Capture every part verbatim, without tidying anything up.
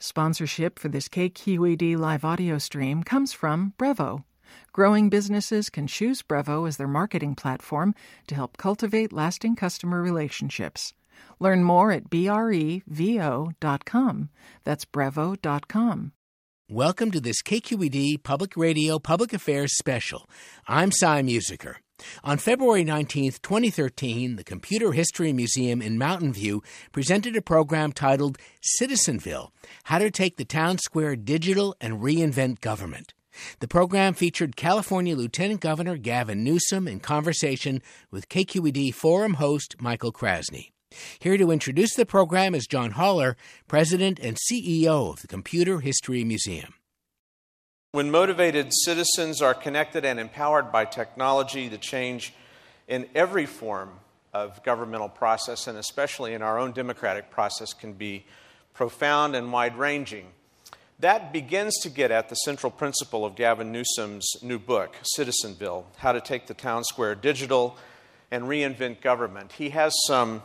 Sponsorship for this K Q E D live audio stream comes from Brevo. Growing businesses can choose Brevo as their marketing platform to help cultivate lasting customer relationships. Learn more at brevo dot com. That's brevo dot com. Welcome to this K Q E D Public Radio Public Affairs Special. I'm Cy Musiker. On February nineteenth, twenty thirteen, the Computer History Museum in Mountain View presented a program titled Citizenville, How to Take the Town Square Digital and Reinvent Government. The program featured California Lieutenant Governor Gavin Newsom in conversation with K Q E D Forum host Michael Krasny. Here to introduce the program is John Haller, President and C E O of the Computer History Museum. When motivated citizens are connected and empowered by technology, the change in every form of governmental process, and especially in our own democratic process, can be profound and wide-ranging. That begins to get at the central principle of Gavin Newsom's new book, Citizenville, How to Take the Town Square Digital and Reinvent Government. He has some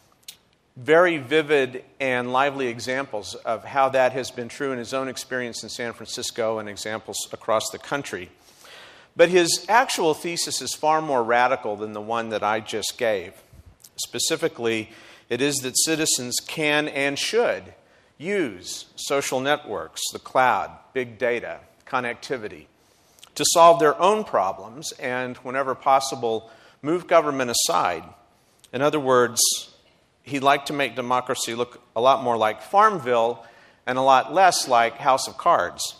very vivid and lively examples of how that has been true in his own experience in San Francisco and examples across the country. But his actual thesis is far more radical than the one that I just gave. Specifically, it is that citizens can and should use social networks, the cloud, big data, connectivity, to solve their own problems and, whenever possible, move government aside. In other words, he'd like to make democracy look a lot more like Farmville and a lot less like House of Cards.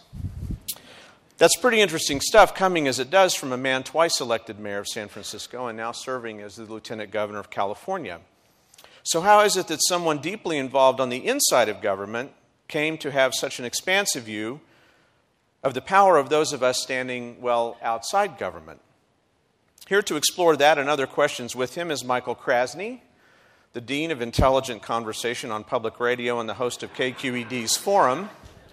That's pretty interesting stuff, coming as it does from a man twice elected mayor of San Francisco and now serving as the lieutenant governor of California. So how is it that someone deeply involved on the inside of government came to have such an expansive view of the power of those of us standing well outside government? Here to explore that and other questions with him is Michael Krasny, the Dean of Intelligent Conversation on Public Radio and the host of K Q E D's Forum.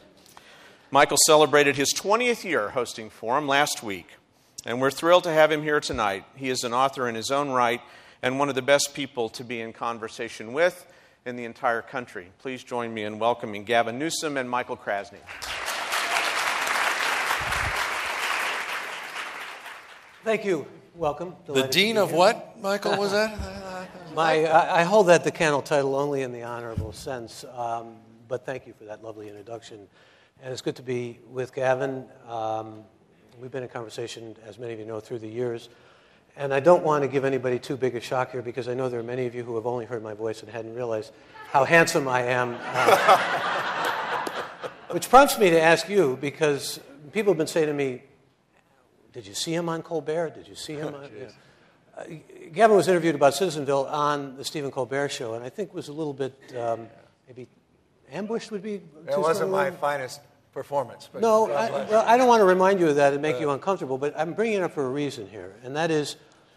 Michael celebrated his twentieth year hosting Forum last week, and we're thrilled to have him here tonight. He is an author in his own right and one of the best people to be in conversation with in the entire country. Please join me in welcoming Gavin Newsom and Michael Krasny. Thank you. Welcome. The Delighted Dean of here. what, Michael, was that? My, I, I hold that decannal title only in the honorable sense, um, but thank you for that lovely introduction. And it's good to be with Gavin. Um, we've been in conversation, as many of you know, through the years. And I don't want to give anybody too big a shock here, because I know there are many of you who have only heard my voice and hadn't realized how handsome I am. Uh, which prompts me to ask you, because people have been saying to me, did you see him on Colbert? Did you see him on... Yeah. Uh, Gavin was interviewed about Citizenville on the Stephen Colbert Show, and I think was a little bit, um, maybe ambushed would be... It wasn't my finest performance. But no, I, well, I don't want to remind you of that and make uh, you uncomfortable, but I'm bringing it up for a reason here, and that is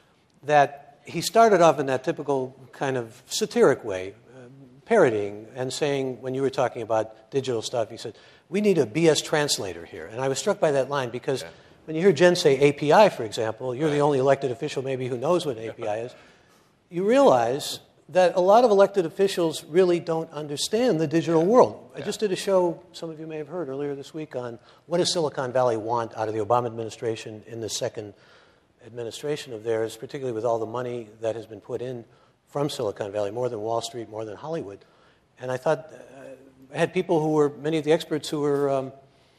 that he started off in that typical kind of satiric way, uh, parodying and saying, when you were talking about digital stuff, he said, we need a B S translator here. And I was struck by that line because... Yeah. When you hear Jen say A P I, for example, you're the only elected official maybe who knows what A P I is, you realize that a lot of elected officials really don't understand the digital world. I just did a show, some of you may have heard earlier this week, on what does Silicon Valley want out of the Obama administration in the second administration of theirs, particularly with all the money that has been put in from Silicon Valley, more than Wall Street, more than Hollywood. And I thought, uh, I had people who were, many of the experts who were... Um,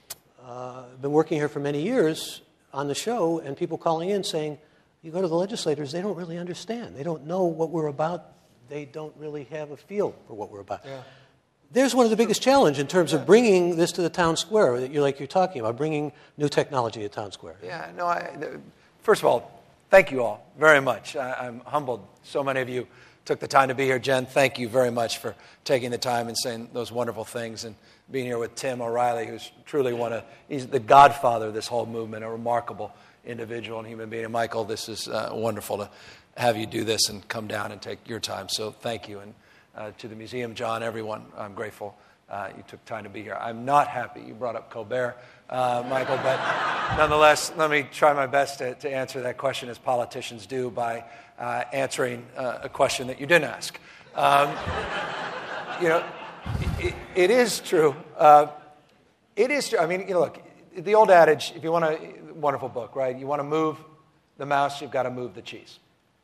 Uh, been working here for many years on the show, and people calling in saying, you go to the legislators, they don't really understand. They don't know what we're about. They don't really have a feel for what we're about. Yeah. There's one of the biggest challenges in terms of bringing this to the town square, that you're, like you're talking about, bringing new technology to town square. Yeah, no, I, first of all, thank you all very much. I, I'm humbled. So many of you took the time to be here. Jen, thank you very much for taking the time and saying those wonderful things, and being here with Tim O'Reilly, who's truly one of, he's the godfather of this whole movement, a remarkable individual and human being. And Michael, this is uh, wonderful to have you do this and come down and take your time. So thank you. And uh, to the museum, John, everyone, I'm grateful uh, you took time to be here. I'm not happy you brought up Colbert, uh, Michael, but nonetheless, let me try my best to, to answer that question, as politicians do, by uh, answering uh, a question that you didn't ask. Um, you know, it, it is true. Uh, it is true. I mean, you know, look, the old adage, if you want a wonderful book, right? You want to move the mouse, you've got to move the cheese.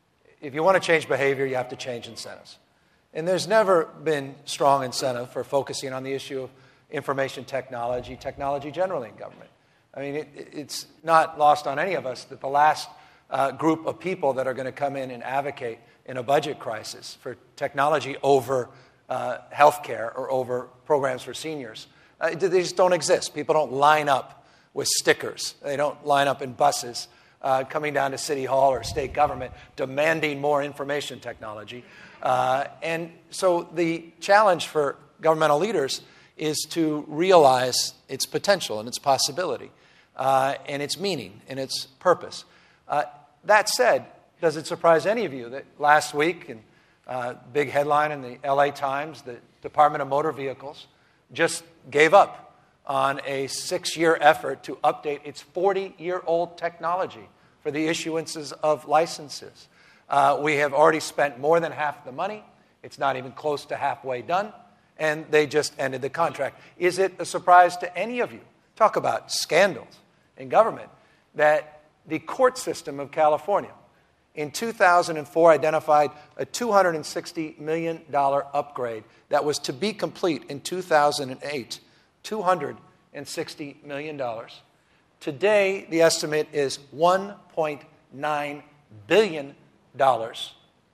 If you want to change behavior, you have to change incentives. And there's never been strong incentive for focusing on the issue of information technology, technology generally in government. I mean, it, it's not lost on any of us that the last uh, group of people that are going to come in and advocate in a budget crisis for technology over uh, health care or over programs for seniors, uh, they just don't exist. People don't line up with stickers. They don't line up in buses uh, coming down to City Hall or state government demanding more information technology. Uh, and so the challenge for governmental leaders is to realize its potential and its possibility uh, and its meaning and its purpose. Uh, that said, does it surprise any of you that last week, in uh, big headline in the L A Times, the Department of Motor Vehicles just gave up on a six-year effort to update its forty-year-old technology for the issuances of licenses? Uh, we have already spent more than half the money. It's not even close to halfway done. And they just ended the contract. Is it a surprise to any of you? Talk about scandals in government. That the court system of California in two thousand four identified a two hundred sixty million dollars upgrade that was to be complete in two thousand eight. two hundred sixty million dollars. Today, the estimate is one point nine billion dollars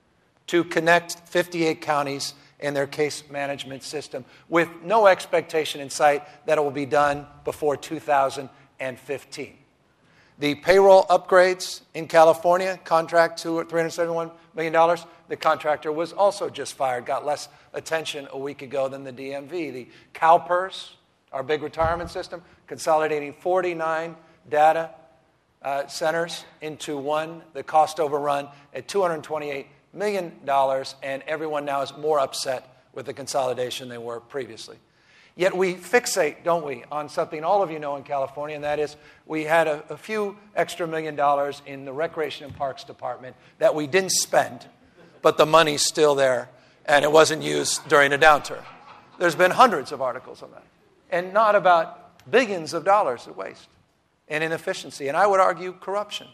to connect fifty-eight counties and their case management system, with no expectation in sight that it will be done before two thousand fifteen. The payroll upgrades in California, contract to three hundred seventy-one million dollars. The contractor was also just fired, got less attention a week ago than the D M V. The CalPERS, our big retirement system, consolidating forty-nine data uh, centers into one. The cost overrun at two hundred twenty-eight million dollars, and everyone now is more upset with the consolidation than they were previously. Yet we fixate, don't we, on something all of you know in California, and that is we had a, a few extra million dollars in the Recreation and Parks Department that we didn't spend, but the money's still there, and it wasn't used during a downturn. There's been hundreds of articles on that, and not about billions of dollars of waste and inefficiency, and I would argue corruption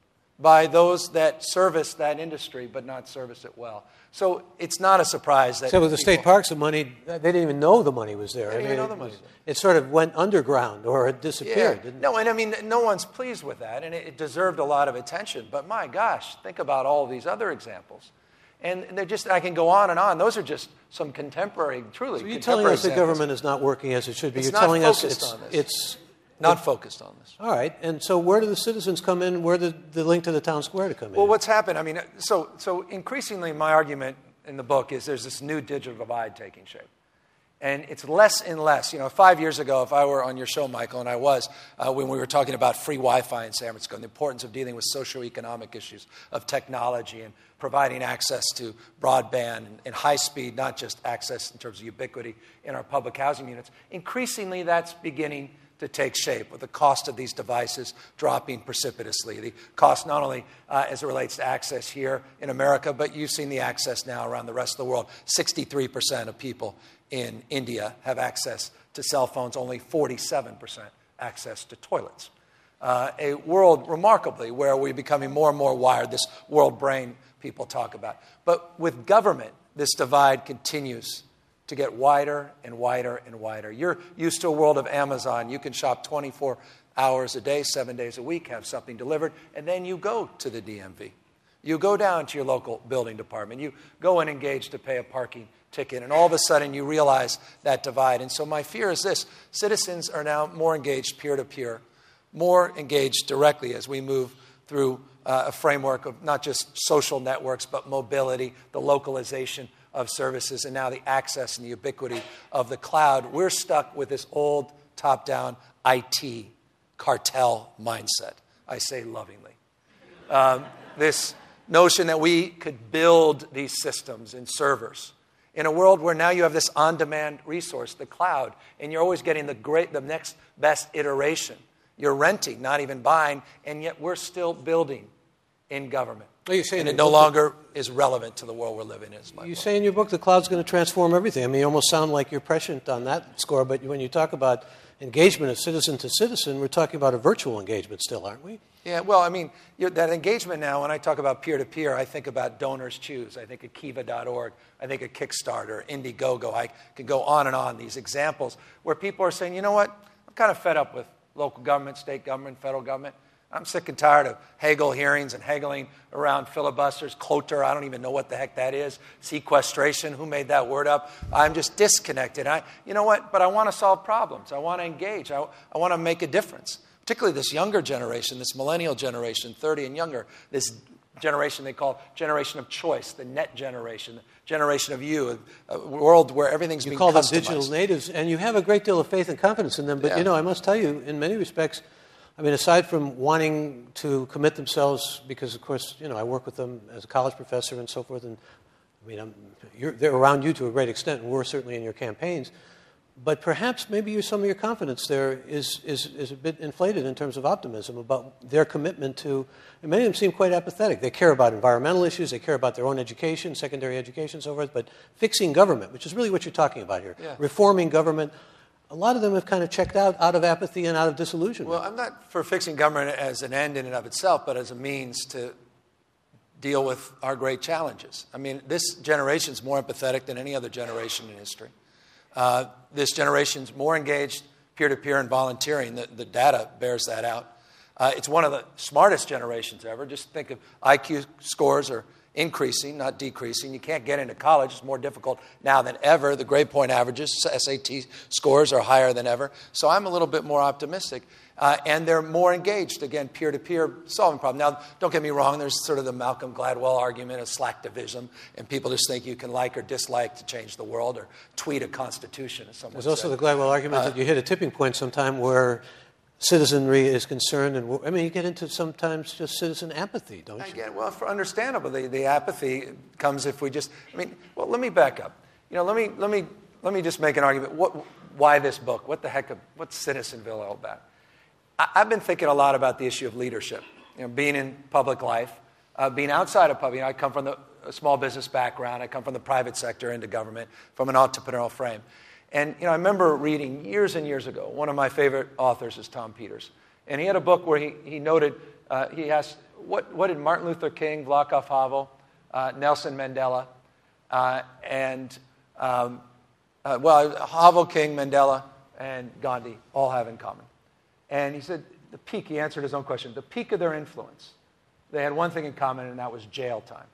by those that service that industry but not service it well. So it's not a surprise that... So with the state parks, the money, they didn't even know the money was there. They didn't I mean, even know it, the money was there. It sort of went underground or it disappeared, yeah. didn't No, it? and I mean, no one's pleased with that, and it, it deserved a lot of attention. But my gosh, think about all these other examples. And they're just, I can go on and on. Those are just some contemporary, truly So you're contemporary telling us the examples. government is not working as it should be. It's You're not telling us focused it's, on this. it's Not focused on this. all right. And so where do the citizens come in? Where the, the link to the town square to come in? Well, what's happened, I mean, so so increasingly my argument in the book is there's this new digital divide taking shape. And it's less and less. You know, five years ago, if I were on your show, Michael, and I was, uh, when we were talking about free Wi-Fi in San Francisco and the importance of dealing with socioeconomic issues of technology and providing access to broadband and, and high speed, not just access in terms of ubiquity in our public housing units, increasingly that's beginning to take shape with the cost of these devices dropping precipitously. The cost not only uh, as it relates to access here in America, but you've seen the access now around the rest of the world. sixty-three percent of people in India have access to cell phones, only forty-seven percent access to toilets. Uh, a world, remarkably, where we're becoming more and more wired, this world brain people talk about. But with government, this divide continues to get wider and wider and wider. You're used to a world of Amazon. You can shop twenty-four hours a day, seven days a week, have something delivered, and then you go to the D M V. You go down to your local building department. You go and engage to pay a parking ticket, and all of a sudden you realize that divide. And so my fear is this. Citizens are now more engaged peer-to-peer, more engaged directly as we move through uh, a framework of not just social networks, but mobility, the localization of services, and now the access and the ubiquity of the cloud. We're stuck with this old top-down I T cartel mindset. I say lovingly. Um, this notion that we could build these systems and servers in a world where now you have this on-demand resource, the cloud, and you're always getting the great, the next best iteration. You're renting, not even buying, and yet we're still building in government. Well, you say and it no longer is relevant to the world we're living in. You book. say in your book the cloud's going to transform everything. I mean, you almost sound like you're prescient on that score, but when you talk about engagement of citizen to citizen, we're talking about a virtual engagement still, aren't we? Yeah, well, I mean, you're, that engagement now, when I talk about peer-to-peer, I think about Donors Choose. I think of Kiva dot org. I think of Kickstarter, Indiegogo. I can go on and on, these examples where people are saying, you know what, I'm kind of fed up with local government, state government, federal government. I'm sick and tired of Hagel hearings and haggling around filibusters, cloture, I don't even know what the heck that is, sequestration, who made that word up? I'm just disconnected. I, you know what, but I want to solve problems. I want to engage. I, I want to make a difference. Particularly this younger generation, this millennial generation, thirty and younger, this generation they call generation of choice, the net generation, the generation of you, a world where everything's you being call customized. them digital natives, and you have a great deal of faith and confidence in them. But, Yeah. you know, I must tell you, in many respects, I mean, aside from wanting to commit themselves, because, of course, you know, I work with them as a college professor and so forth, and, I mean, I'm, you're, they're around you to a great extent, and we're certainly in your campaigns. But perhaps maybe some of your confidence there is, is, is a bit inflated in terms of optimism about their commitment to, and many of them seem quite apathetic. They care about environmental issues, they care about their own education, secondary education, and so forth, but fixing government, which is really what you're talking about here, Yeah. reforming government, a lot of them have kind of checked out, out of apathy and out of disillusionment. Well, I'm not for fixing government as an end in and of itself, but as a means to deal with our great challenges. I mean, this generation is more empathetic than any other generation in history. Uh, this generation's more engaged peer-to-peer and volunteering. The, the data bears that out. Uh, it's one of the smartest generations ever. Just think of I Q scores are increasing, not decreasing. You can't get into college. It's more difficult now than ever. The grade point averages, S A T scores are higher than ever. So I'm a little bit more optimistic. Uh, and they're more engaged, again, peer-to-peer solving problems. Now, don't get me wrong, there's sort of the Malcolm Gladwell argument of slacktivism, and people just think you can like or dislike to change the world or tweet a constitution, as someone There's also said. the Gladwell argument Uh, that you hit a tipping point sometime where citizenry is concerned, and I mean, you get into sometimes just citizen apathy, don't you? Again, well, for understandable, the, the apathy comes if we just, I mean, well, let me back up. You know, let me, let me, let me just make an argument. What, why this book? What the heck, of, what's Citizenville all about? I've been thinking a lot about the issue of leadership, you know, being in public life, uh, being outside of public. You know, I come from the a small business background. I come from the private sector into government, from an entrepreneurial frame. And, you know, I remember reading years and years ago, one of my favorite authors is Tom Peters. And he had a book where he, he noted, uh, he asked, what, what did Martin Luther King, Václav Havel, uh, Nelson Mandela, uh, and, um, uh, well, Havel, King, Mandela, and Gandhi all have in common? And he said, the peak, he answered his own question, the peak of their influence, they had one thing in common, and that was jail time.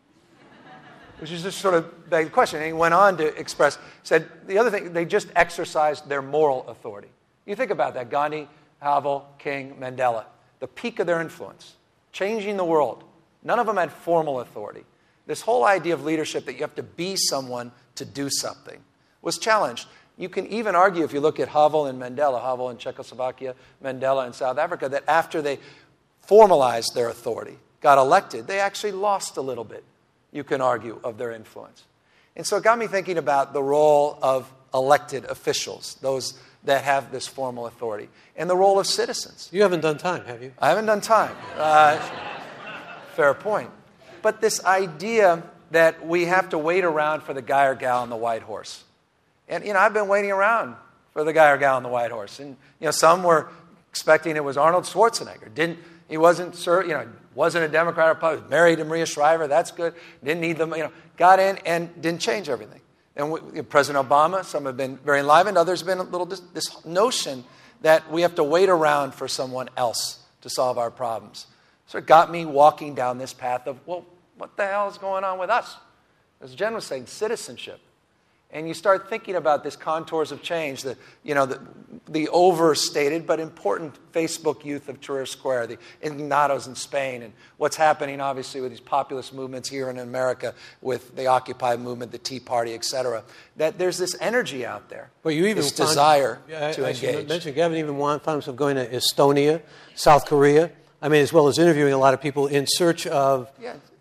Which is just sort of begged the question. And he went on to express, said, the other thing, they just exercised their moral authority. You think about that, Gandhi, Havel, King, Mandela, the peak of their influence, changing the world. None of them had formal authority. This whole idea of leadership, that you have to be someone to do something, was challenged. You can even argue, if you look at Havel and Mandela, Havel in Czechoslovakia, Mandela in South Africa, that after they formalized their authority, got elected, they actually lost a little bit, you can argue, of their influence. And so it got me thinking about the role of elected officials, those that have this formal authority, and the role of citizens. You haven't done time, have you? I haven't done time. Uh, fair point. But this idea that we have to wait around for the guy or gal on the white horse. And, you know, I've been waiting around for the guy or gal on the white horse. And, you know, some were expecting it was Arnold Schwarzenegger. Didn't, he wasn't, you know, wasn't a Democrat or Republican. Married to Maria Shriver, that's good. Didn't need them, you know, got in and didn't change everything. And we, you know, President Obama, some have been very enlivened, others have been a little, this, this notion that we have to wait around for someone else to solve our problems. So it got me walking down this path of, well, what the hell is going on with us? As Jen was saying, citizenship. And you start thinking about this contours of change, the, you know, the, the overstated but important Facebook youth of Tahrir Square, the Indignados in Spain, and what's happening, obviously, with these populist movements here in America with the Occupy movement, the Tea Party, et cetera, that there's this energy out there, well, you even this found, desire yeah, I, to I engage. Mentioned Gavin even found himself going to Estonia, South Korea, I mean, as well as interviewing a lot of people in search of Yeah.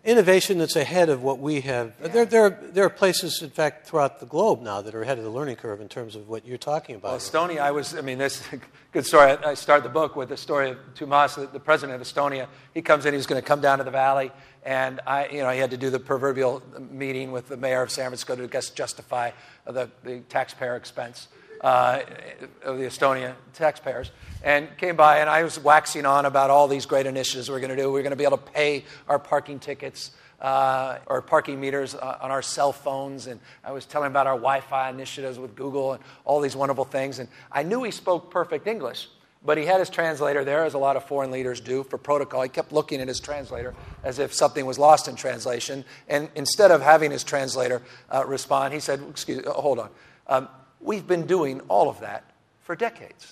innovation that's ahead of what we have. Yeah. There, there, are, there are places, in fact, throughout the globe now that are ahead of the learning curve in terms of what you're talking about. Well, Estonia, I was, I mean, this is a good story. I start the book with the story of Tuomas, the, the president of Estonia. He comes in, he's going to come down to the valley, and I, you know, he had to do the proverbial meeting with the mayor of San Francisco to just justify the, the taxpayer expense uh, of the Estonia taxpayers. And came by, and I was waxing on about all these great initiatives we're going to do. We're going to be able to pay our parking tickets uh, or parking meters uh, on our cell phones. And I was telling about our Wi-Fi initiatives with Google and all these wonderful things. And I knew he spoke perfect English, but he had his translator there, as a lot of foreign leaders do, for protocol. He kept looking at his translator as if something was lost in translation. And instead of having his translator uh, respond, he said, excuse me, hold on. Um, we've been doing all of that for decades.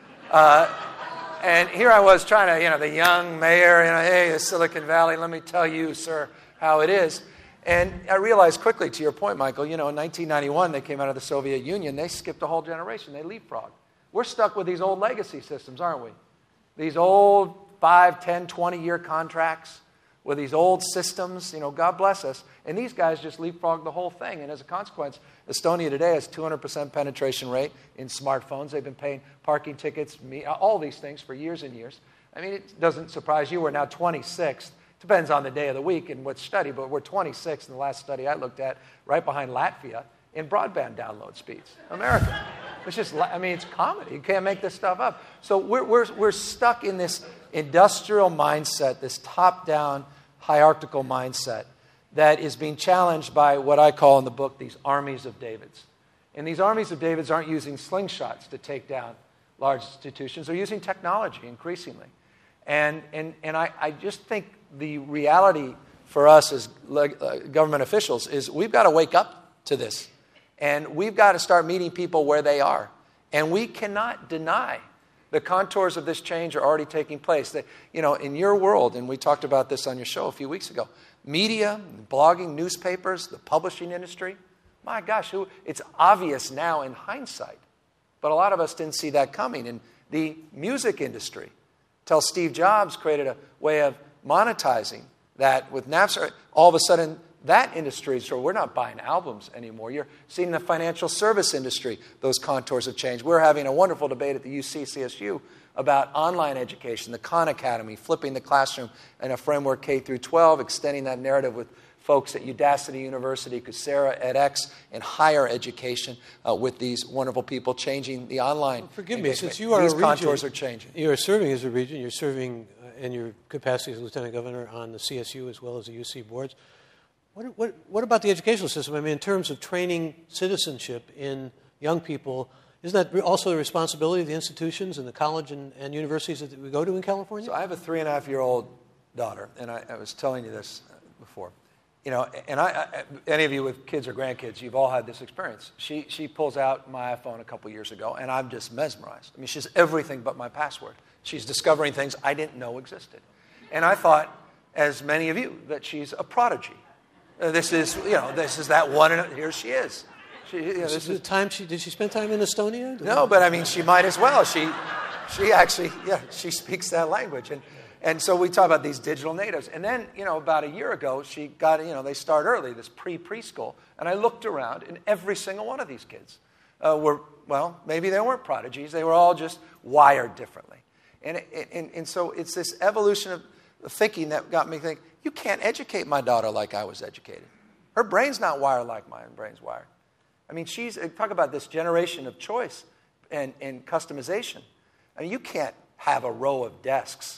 Uh, and here I was trying to, you know, the young mayor, you know, hey, the Silicon Valley, let me tell you, sir, how it is. And I realized quickly, to your point, Michael, you know, in nineteen ninety-one, they came out of the Soviet Union. They skipped a whole generation. They leapfrogged. We're stuck with these old legacy systems, aren't we? These old five, ten, twenty-year contracts with these old systems. You know, God bless us. And these guys just leapfrogged the whole thing. And as a consequence, Estonia today has two hundred percent penetration rate in smartphones. They've been paying parking tickets, all these things for years and years. I mean, it doesn't surprise you. We're now twenty-sixth. Depends on the day of the week and what study, but we're twenty-sixth in the last study I looked at, right behind Latvia, in broadband download speeds. America. It's just, I mean, it's comedy. You can't make this stuff up. So we're, we're, we're stuck in this industrial mindset, this top-down hierarchical mindset that is being challenged by what I call in the book these armies of Davids. And these armies of Davids aren't using slingshots to take down large institutions. They're using technology increasingly. And, and, and I, I just think the reality for us as government officials is we've got to wake up to this. And we've got to start meeting people where they are. And we cannot deny the contours of this change are already taking place. That, you know, in your world, and we talked about this on your show a few weeks ago, media, blogging, newspapers, the publishing industry, my gosh, who, it's obvious now in hindsight. But a lot of us didn't see that coming. And the music industry, till Steve Jobs created a way of monetizing that with Napster, all of a sudden that industry, so we're not buying albums anymore. You're seeing the financial service industry, those contours have changed. We're having a wonderful debate at the U C C S U about online education, the Khan Academy, flipping the classroom in a framework K through twelve, extending that narrative with folks at Udacity University, Coursera, edX, and higher education uh, with these wonderful people changing the online. Well, forgive me, engagement. Since you are these a region, contours are changing. You are serving as a region. You're serving uh, in your capacity as Lieutenant Governor on the C S U as well as the U C boards. What, what, what about the educational system? I mean, in terms of training citizenship in young people, isn't that also the responsibility of the institutions and the college and, and universities that we go to in California? So I have a three and a half year old daughter, and I, I was telling you this before. You know, and I, I, any of you with kids or grandkids, you've all had this experience. She she pulls out my iPhone a couple years ago, and I'm just mesmerized. I mean, she's everything but my password. She's discovering things I didn't know existed. And I thought, as many of you, that she's a prodigy. Uh, this is, you know, this is that one, and here she is. She, you know, this is the time she did she spend time in Estonia? Did no, but I mean, she might as well. She, she actually, yeah, she speaks that language, and and so we talk about these digital natives. And then, you know, about a year ago, she got, you know, they start early, this pre-preschool, and I looked around, and every single one of these kids uh, were, well, maybe they weren't prodigies, they were all just wired differently, and and and so it's this evolution of thinking that got me thinking, you can't educate my daughter like I was educated. Her brain's not wired like my brain's wired. I mean, she's, talk about this generation of choice and, and customization. I mean, you can't have a row of desks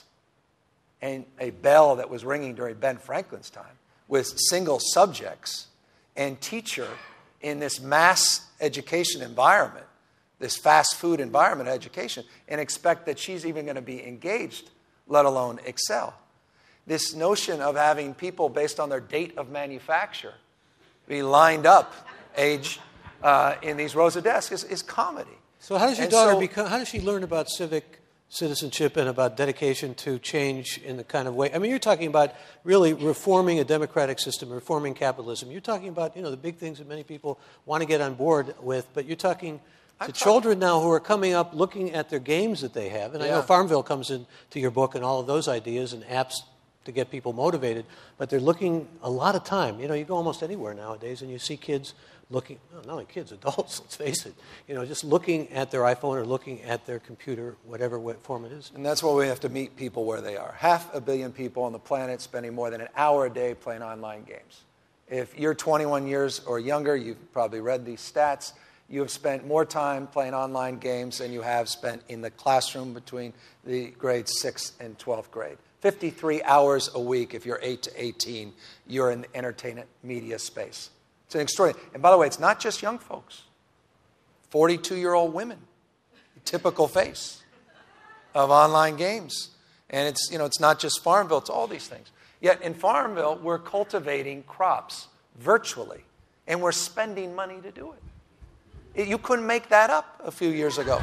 and a bell that was ringing during Ben Franklin's time with single subjects and teacher in this mass education environment, this fast food environment of education, and expect that she's even going to be engaged, let alone excel. This notion of having people based on their date of manufacture be lined up, age, uh, in these rows of desks is, is comedy. So how does your and daughter so, become? How does she learn about civic citizenship and about dedication to change in the kind of way? I mean, you're talking about really reforming a democratic system, reforming capitalism. You're talking about, you know, the big things that many people want to get on board with, but you're talking to I'm children talking, now who are coming up looking at their games that they have. And yeah. I know Farmville comes into your book and all of those ideas and apps to get people motivated, but they're looking a lot of time. You know, you go almost anywhere nowadays and you see kids looking, well, not only kids, adults, let's face it, you know, just looking at their iPhone or looking at their computer, whatever form it is. And that's why we have to meet people where they are. Half a billion people on the planet spending more than an hour a day playing online games. If you're twenty-one years or younger, you've probably read these stats. You have spent more time playing online games than you have spent in the classroom between the grades sixth and twelfth grade. fifty-three hours a week if you're eight to eighteen, you're in the entertainment media space. It's an extraordinary. And by the way, it's not just young folks. forty-two-year-old women, typical face of online games. And it's, you know, it's not just Farmville, it's all these things. Yet in Farmville, we're cultivating crops virtually, and we're spending money to do it. You couldn't make that up a few years ago.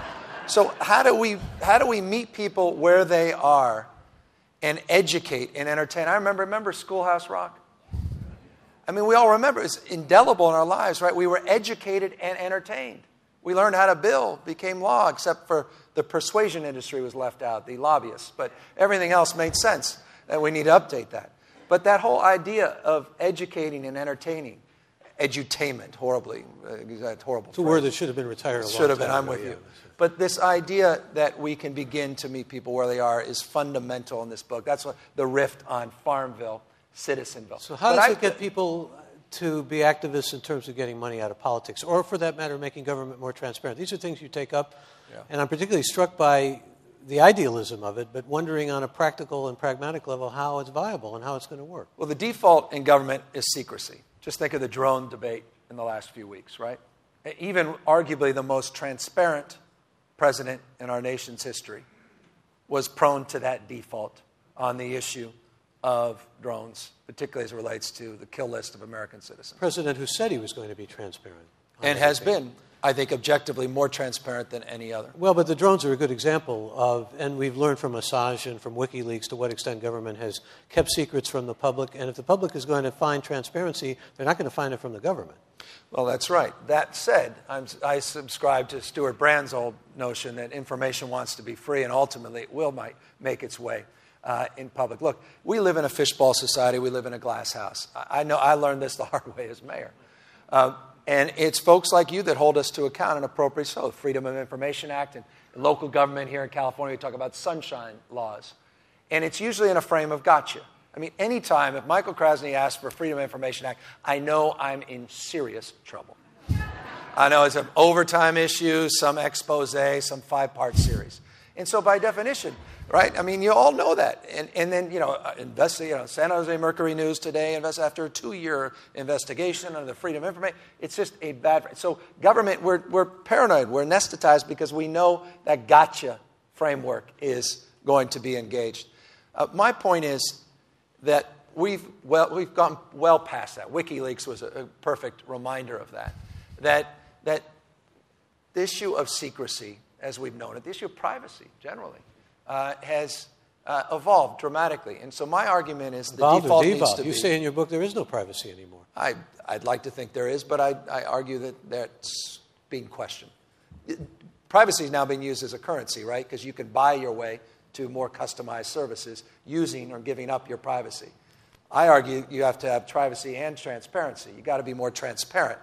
So how do we how do we meet people where they are and educate and entertain? I remember remember Schoolhouse Rock? I mean, we all remember. It's indelible in our lives, right? We were educated and entertained. We learned how to build, became law, except for the persuasion industry was left out, the lobbyists. But everything else made sense, and we need to update that. But that whole idea of educating and entertaining, edutainment, horribly. Uh, that's horrible. It's a word that should have been retired a long time ago. Should have been, I'm with you. But this idea that we can begin to meet people where they are is fundamental in this book. That's what the rift on Farmville, Citizenville. So how but does I, it get people to be activists in terms of getting money out of politics, or for that matter, making government more transparent? These are things you take up, yeah. And I'm particularly struck by the idealism of it, but wondering on a practical and pragmatic level how it's viable and how it's going to work. Well, the default in government is secrecy. Just think of the drone debate in the last few weeks, right? Even arguably the most transparent president in our nation's history was prone to that default on the issue of drones, particularly as it relates to the kill list of American citizens. President who said he was going to be transparent. And has been, I think, objectively more transparent than any other. Well, but the drones are a good example of, and we've learned from Assange and from WikiLeaks to what extent government has kept secrets from the public. And if the public is going to find transparency, they're not going to find it from the government. Well, that's right. That said, I'm, I subscribe to Stuart Brand's old notion that information wants to be free, and ultimately it will might make its way uh, in public. Look, we live in a fishbowl society. We live in a glass house. I, I know I learned this the hard way as mayor. Uh, And it's folks like you that hold us to account, and appropriately so. The Freedom of Information Act and local government here in California, we talk about sunshine laws. And it's usually in a frame of gotcha. I mean, anytime, if Michael Krasny asks for Freedom of Information Act, I know I'm in serious trouble. I know it's an overtime issue, some expose, some five-part series. And so by definition, right, I mean, you all know that. And, and then, you know, invest, you know, San Jose Mercury News today invests after a two-year investigation under the Freedom of Information. It's just a bad... So government, we're, we're paranoid. We're anesthetized because we know that gotcha framework is going to be engaged. Uh, my point is that we've, well, we've gone well past that. WikiLeaks was a, a perfect reminder of that. That, that the issue of secrecy, as we've known it, the issue of privacy generally, Uh, has uh, evolved dramatically. And so my argument is the Evolved default or needs devolved? to You be... say in your book there is no privacy anymore. I, I'd like to think there is, but I, I argue that that's being questioned. Privacy is now being used as a currency, right? Because you can buy your way to more customized services using or giving up your privacy. I argue you have to have privacy and transparency. You've got to be more transparent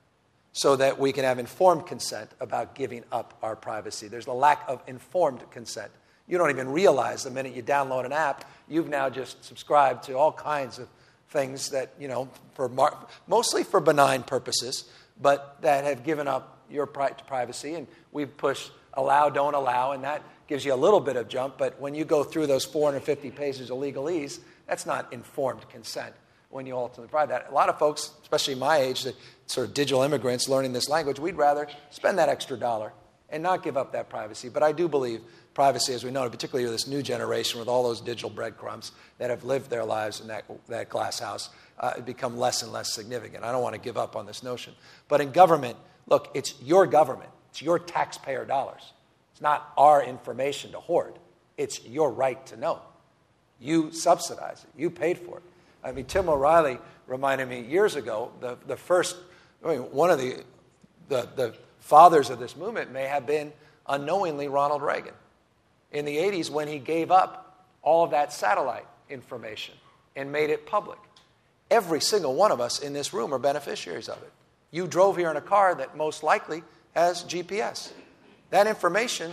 so that we can have informed consent about giving up our privacy. There's a lack of informed consent. You don't even realize the minute you download an app, you've now just subscribed to all kinds of things that, you know, for mar- mostly for benign purposes, but that have given up your pri- privacy. And we've pushed allow, don't allow, and that gives you a little bit of jump. But when you go through those four hundred fifty pages of legalese, that's not informed consent when you ultimately provide that. A lot of folks, especially my age, that sort of digital immigrants learning this language, we'd rather spend that extra dollar and not give up that privacy. But I do believe privacy, as we know, particularly with this new generation with all those digital breadcrumbs that have lived their lives in that, that glass house, uh, become less and less significant. I don't want to give up on this notion. But in government, look, it's your government. It's your taxpayer dollars. It's not our information to hoard. It's your right to know. You subsidize it. You paid for it. I mean, Tim O'Reilly reminded me years ago, the, the first, I mean, one of the, the, the fathers of this movement may have been unknowingly Ronald Reagan. In the eighties, when he gave up all of that satellite information and made it public. Every single one of us in this room are beneficiaries of it. You drove here in a car that most likely has G P S. That information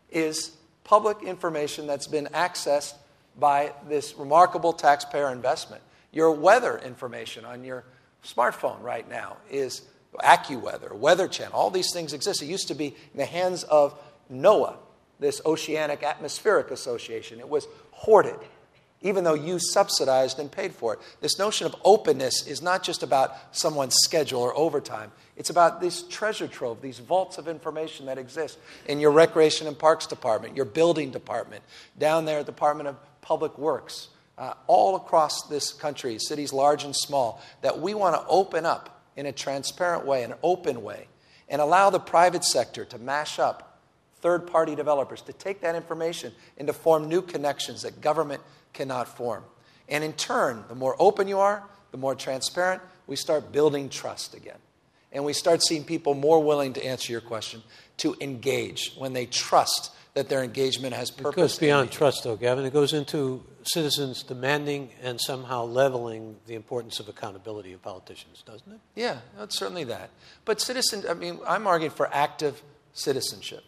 is public information that's been accessed by this remarkable taxpayer investment. Your weather information on your smartphone right now is AccuWeather, Weather Channel. All these things exist. It used to be in the hands of NOAA, this Oceanic Atmospheric Association. It was hoarded, even though you subsidized and paid for it. This notion of openness is not just about someone's schedule or overtime. It's about this treasure trove, these vaults of information that exist in your Recreation and Parks Department, your Building Department, down there at the Department of Public Works, uh, all across this country, cities large and small, that we want to open up in a transparent way, an open way, and allow the private sector to mash up third-party developers, to take that information and to form new connections that government cannot form. And in turn, the more open you are, the more transparent, we start building trust again. And we start seeing people more willing to answer your question, to engage when they trust that their engagement has purpose. It goes beyond trust, though, Gavin. It goes into citizens demanding and somehow leveling the importance of accountability of politicians, doesn't it? Yeah, it's certainly that. But citizens, I mean, I'm arguing for active citizenship,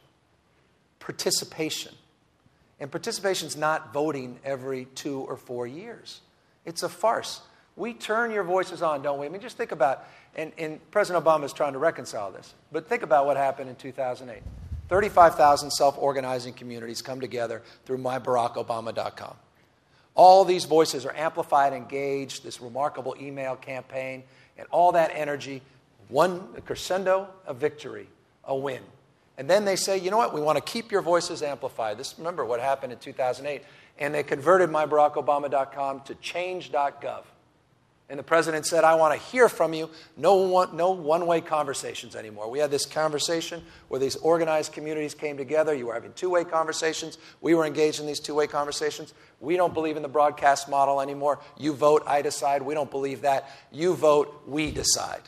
participation. And participation is not voting every two or four years. It's a farce. We turn your voices on, don't we? I mean, just think about, and, and President Obama is trying to reconcile this, but think about what happened in two thousand eight. thirty-five thousand self-organizing communities come together through my barack obama dot com. All these voices are amplified, engaged, this remarkable email campaign, and all that energy, one a crescendo, a victory, a win. And then they say, you know what, we want to keep your voices amplified. This, remember what happened in two thousand eight. And they converted my barack obama dot com to change dot gov. And the president said, I want to hear from you. No one, no one-way conversations anymore. We had this conversation where these organized communities came together. You were having two-way conversations. We were engaged in these two-way conversations. We don't believe in the broadcast model anymore. You vote, I decide. We don't believe that. You vote, we decide.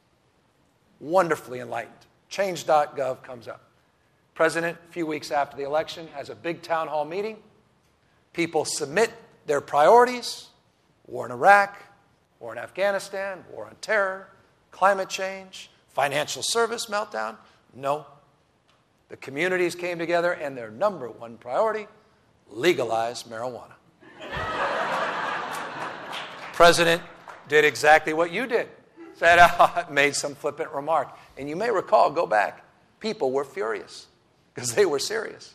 Wonderfully enlightened. change dot gov comes up. President, a few weeks after the election, has a big town hall meeting. People submit their priorities. War in Iraq, war in Afghanistan, war on terror, climate change, financial service meltdown. No. The communities came together and their number one priority, legalize marijuana. President did exactly what you did. Said, oh, made some flippant remark. And you may recall, go back, people were furious because they were serious.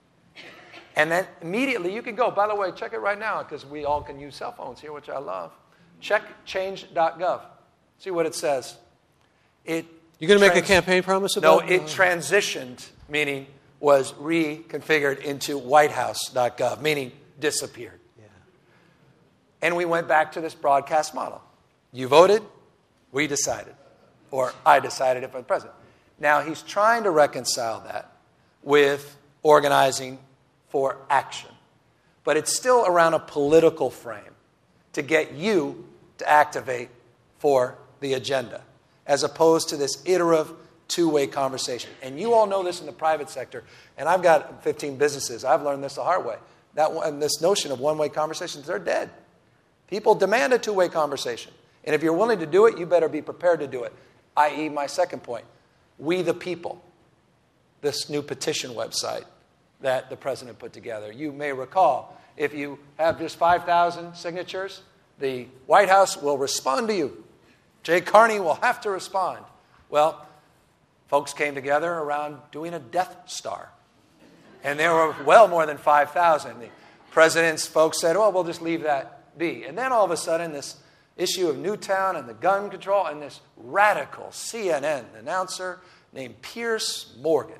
And then immediately you can go, by the way, check it right now because we all can use cell phones here, which I love. Check change dot gov. See what it says. It You're going to trans- make a campaign promise about No, it transitioned, meaning was reconfigured into white house dot gov, meaning disappeared. Yeah. And we went back to this broadcast model. You voted, we decided. Or I decided if I'm president. Now, he's trying to reconcile that with organizing for action. But it's still around a political frame to get you to activate for the agenda, as opposed to this iterative two-way conversation. And you all know this in the private sector, and I've got fifteen businesses. I've learned this the hard way. That one, this notion of one-way conversations, they're dead. People demand a two-way conversation. And if you're willing to do it, you better be prepared to do it, that is my second point. We the People, this new petition website that the president put together. You may recall, if you have just five thousand signatures, the White House will respond to you. Jay Carney will have to respond. Well, folks came together around doing a Death Star. And there were well more than five thousand. The president's folks said, oh, we'll just leave that be. And then all of a sudden, this issue of Newtown and the gun control and this radical C N N announcer named Piers Morgan.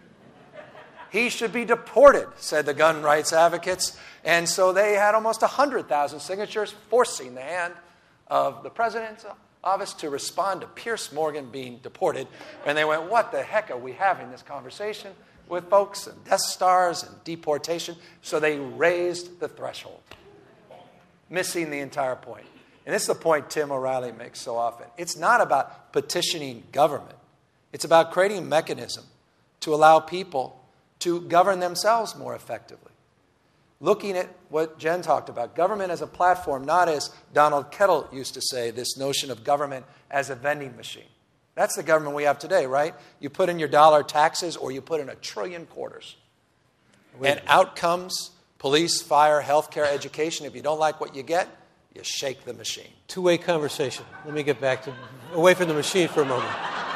He should be deported, said the gun rights advocates. And so they had almost one hundred thousand signatures forcing the hand of the president's office to respond to Piers Morgan being deported. And they went, what the heck are we having this conversation with folks and Death Stars and deportation? So they raised the threshold, missing the entire point. And this is the point Tim O'Reilly makes so often. It's not about petitioning government. It's about creating a mechanism to allow people to govern themselves more effectively. looking at what Jen talked about, government as a platform, not as Donald Kettle used to say, this notion of government as a vending machine. That's the government we have today, right? You put in your dollar taxes or you put in a trillion quarters. And out comes police, fire, healthcare, education. If you don't like what you get, you shake the machine. Two-way conversation. Let me get back to away from the machine for a moment.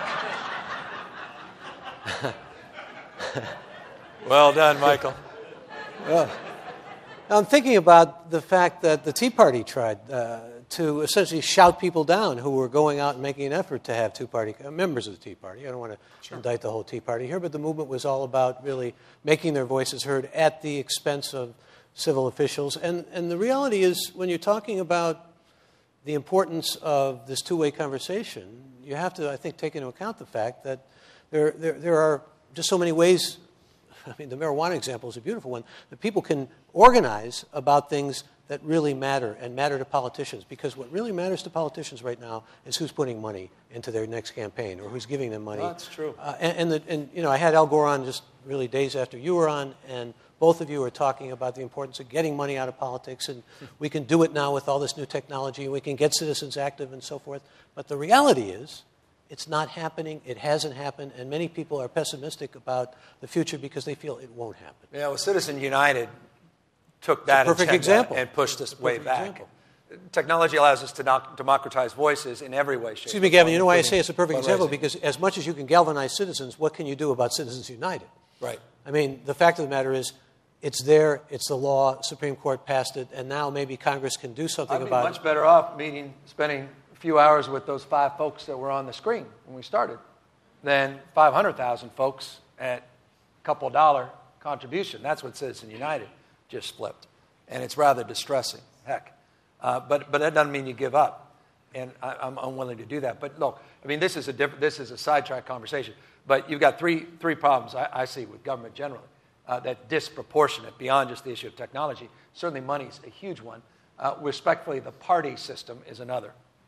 Well done, Michael. Well, I'm thinking about the fact that the Tea Party tried uh, to essentially shout people down who were going out and making an effort to have two party uh, members of the Tea Party. I don't want to sure. indict the whole Tea Party here, but the movement was all about really making their voices heard at the expense of civil officials. And, and the reality is, when you're talking about the importance of this two-way conversation, you have to, I think, take into account the fact that there, there, there are just so many ways. I mean, the marijuana example is a beautiful one, that people can organize about things that really matter and matter to politicians. Because what really matters to politicians right now is who's putting money into their next campaign or who's giving them money. Oh, that's true. Uh, and, and, the, and, you know, I had Al Gore on just really days after you were on, and both of you were talking about the importance of getting money out of politics, and we can do it now with all this new technology, and we can get citizens active and so forth. But the reality is, it's not happening, it hasn't happened, and many people are pessimistic about the future because they feel it won't happen. Yeah, well, Citizen United took that perfect agenda example. and pushed us way back. Example. Technology allows us to not democratize voices in every way, shape, Excuse me, Gavin, you know why I say it's a perfect fundraising. example? Because as much as you can galvanize citizens, what can you do about Citizens United? Right. I mean, the fact of the matter is, it's there, it's the law, Supreme Court passed it, and now maybe Congress can do something I'd be about much it. better off meeting, spending a few hours with those five folks that were on the screen when we started than five hundred thousand folks at a couple dollar contribution. That's what Citizen United just flipped. And it's rather distressing, heck. Uh, but, but that doesn't mean you give up. And I, I'm unwilling to do that. But look, I mean, this is a different, this is a sidetrack conversation. But you've got three, three problems I, I see with government generally. Uh, that disproportionate beyond just the issue of technology. Certainly money's a huge one. Uh, respectfully, the party system is another.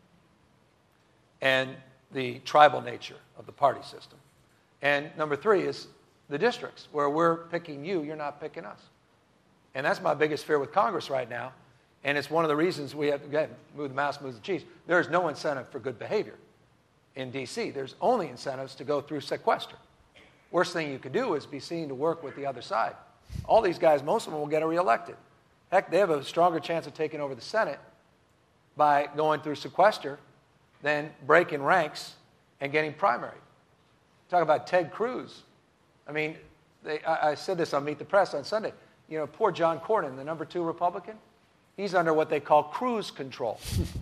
And the tribal nature of the party system. And number three is the districts, where we're picking you, you're not picking us. And that's my biggest fear with Congress right now. And it's one of the reasons we have to, again, move the mouse, move the cheese. There is no incentive for good behavior in D C. There's only incentives to go through sequester. Worst thing you could do is be seen to work with the other side. All these guys, most of them will get reelected. Heck, they have a stronger chance of taking over the Senate by going through sequester than breaking ranks and getting primary. Talk about Ted Cruz. I mean, they, I, I said this on Meet the Press on Sunday. You know, poor John Cornyn, the number two Republican, he's under what they call cruise control.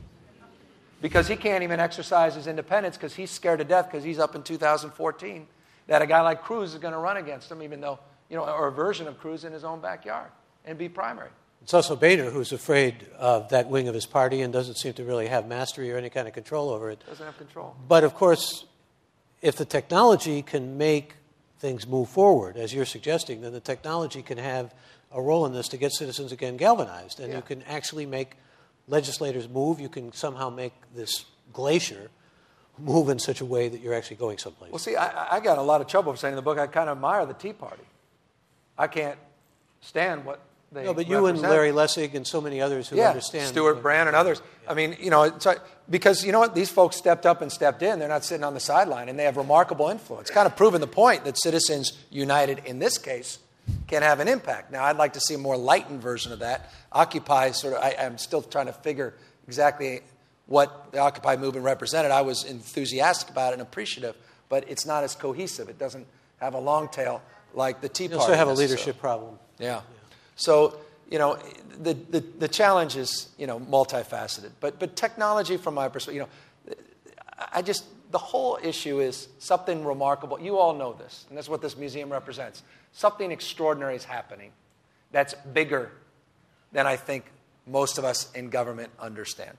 Because he can't even exercise his independence because he's scared to death because he's up in two thousand fourteen that a guy like Cruz is going to run against him, even though, you know, or a version of Cruz in his own backyard and be primary. It's also Boehner who's afraid of that wing of his party and doesn't seem to really have mastery or any kind of control over it. Doesn't have control. But, of course, if the technology can make things move forward, as you're suggesting, then the technology can have a role in this to get citizens again galvanized. And yeah. you can actually make legislators move. You can somehow make this glacier move in such a way that you're actually going someplace. Well, see, I, I got a lot of trouble for saying in the book I kind of admire the Tea Party. I can't stand what they No, but you represent. and Larry Lessig and so many others who yeah, understand. Stuart Brand and others. Yeah. I mean, you know, it's like, because you know what? These folks stepped up and stepped in. They're not sitting on the sideline, and they have remarkable influence. Kind of proving the point that Citizens United, in this case, can have an impact. Now, I'd like to see a more lightened version of that. Occupy sort of, I, I'm still trying to figure exactly what the Occupy movement represented. I was enthusiastic about it and appreciative, but it's not as cohesive. It doesn't have a long tail like the Tea You Party. also have a leadership problem. Yeah. yeah. So, you know, the, the, the challenge is, you know, multifaceted. But, but technology, from my perspective, you know, I just, the whole issue is something remarkable. You all know this, and that's what this museum represents. Something extraordinary is happening that's bigger than I think most of us in government understand.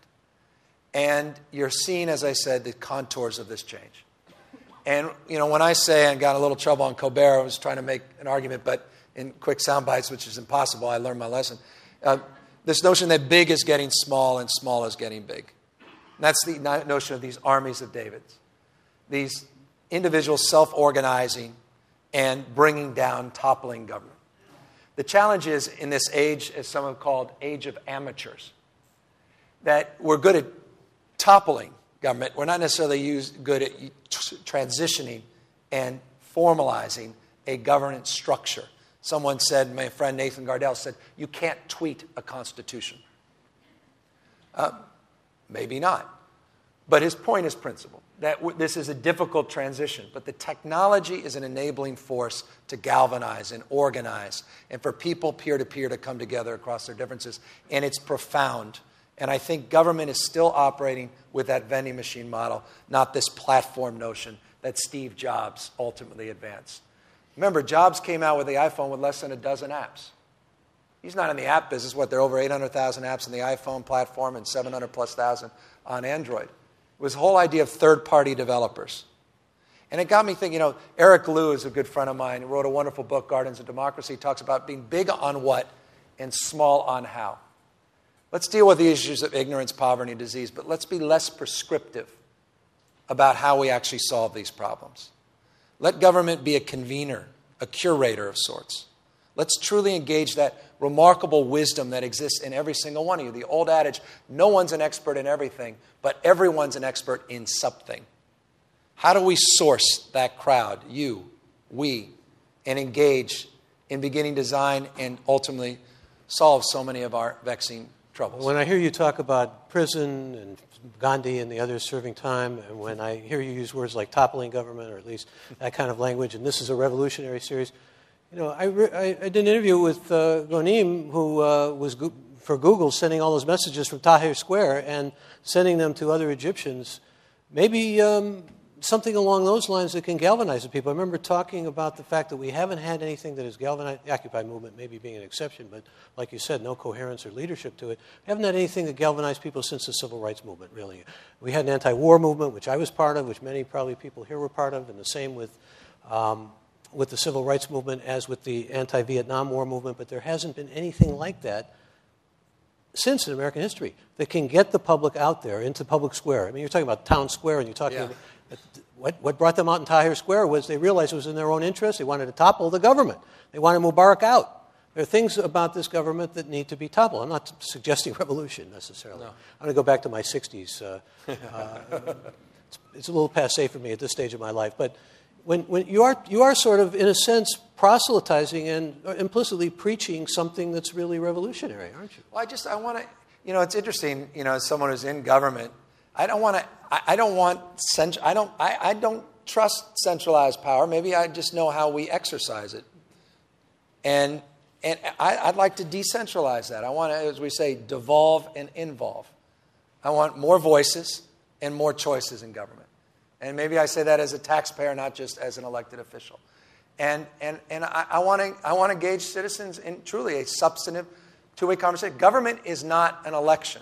And you're seeing, as I said, the contours of this change. And, you know, when I say, I got a little trouble on Colbert, I was trying to make an argument, but in quick sound bites, which is impossible, I learned my lesson. Uh, this notion that big is getting small and small is getting big. And that's the notion of these armies of Davids. These individuals self-organizing and bringing down, toppling government. The challenge is, in this age, as some have called, age of amateurs, that we're good at toppling government. We're not necessarily use, good at t- transitioning and formalizing a governance structure. Someone said, my friend Nathan Gardell said, you can't tweet a constitution. Uh, maybe not. But his point is principle, that w- this is a difficult transition. But the technology is an enabling force to galvanize and organize and for people peer-to-peer to come together across their differences. And it's profound. And I think government is still operating with that vending machine model, not this platform notion that Steve Jobs ultimately advanced. Remember, Jobs came out with the iPhone with less than a dozen apps. He's not in the app business. What, there are over eight hundred thousand apps on the iPhone platform and seven hundred plus thousand on Android. It was the whole idea of third-party developers. And it got me thinking, you know, Eric Liu is a good friend of mine. He wrote a wonderful book, Gardens of Democracy. He talks about being big on what and small on how. Let's deal with the issues of ignorance, poverty, and disease, but let's be less prescriptive about how we actually solve these problems. Let government be a convener, a curator of sorts. Let's truly engage that remarkable wisdom that exists in every single one of you. The old adage, no one's an expert in everything, but everyone's an expert in something. How do we source that crowd, you, we, and engage in beginning design and ultimately solve so many of our vexing troubles? When I hear you talk about prison and Gandhi and the others serving time, and when I hear you use words like toppling government, or at least that kind of language, and this is a revolutionary series, you know, I, re- I, I did an interview with uh, Ghonim, who uh, was go- for Google sending all those messages from Tahrir Square and sending them to other Egyptians. Maybe um, something along those lines that can galvanize the people. I remember talking about the fact that we haven't had anything that has galvanized the Occupy movement, maybe being an exception, but like you said, no coherence or leadership to it. We haven't had anything that galvanized people since the Civil Rights Movement, really. We had an anti-war movement, which I was part of, which many probably people here were part of, and the same with um, with the Civil Rights Movement as with the anti-Vietnam War movement, but there hasn't been anything like that since in American history that can get the public out there into public square. I mean, you're talking about town square, and you're talking yeah. about what, what brought them out in Tahrir Square was they realized it was in their own interest. They wanted to topple the government. They wanted Mubarak out. There are things about this government that need to be toppled. I'm not suggesting revolution necessarily. No. I'm going to go back to my sixties. Uh, uh, it's, it's a little passé for me at this stage of my life, but When, when you are you are sort of, in a sense, proselytizing and implicitly preaching something that's really revolutionary, aren't you? Well, I just I want to, you know, it's interesting. You know, as someone who's in government, I don't want to. I, I don't want cent- I don't. I, I don't trust centralized power. Maybe I just know how we exercise it, and and I, I'd like to decentralize that. I want to, as we say, devolve and involve. I want more voices and more choices in government. And maybe I say that as a taxpayer, not just as an elected official. And and and I, I want to I want to engage citizens in truly a substantive two-way conversation. Government is not an election.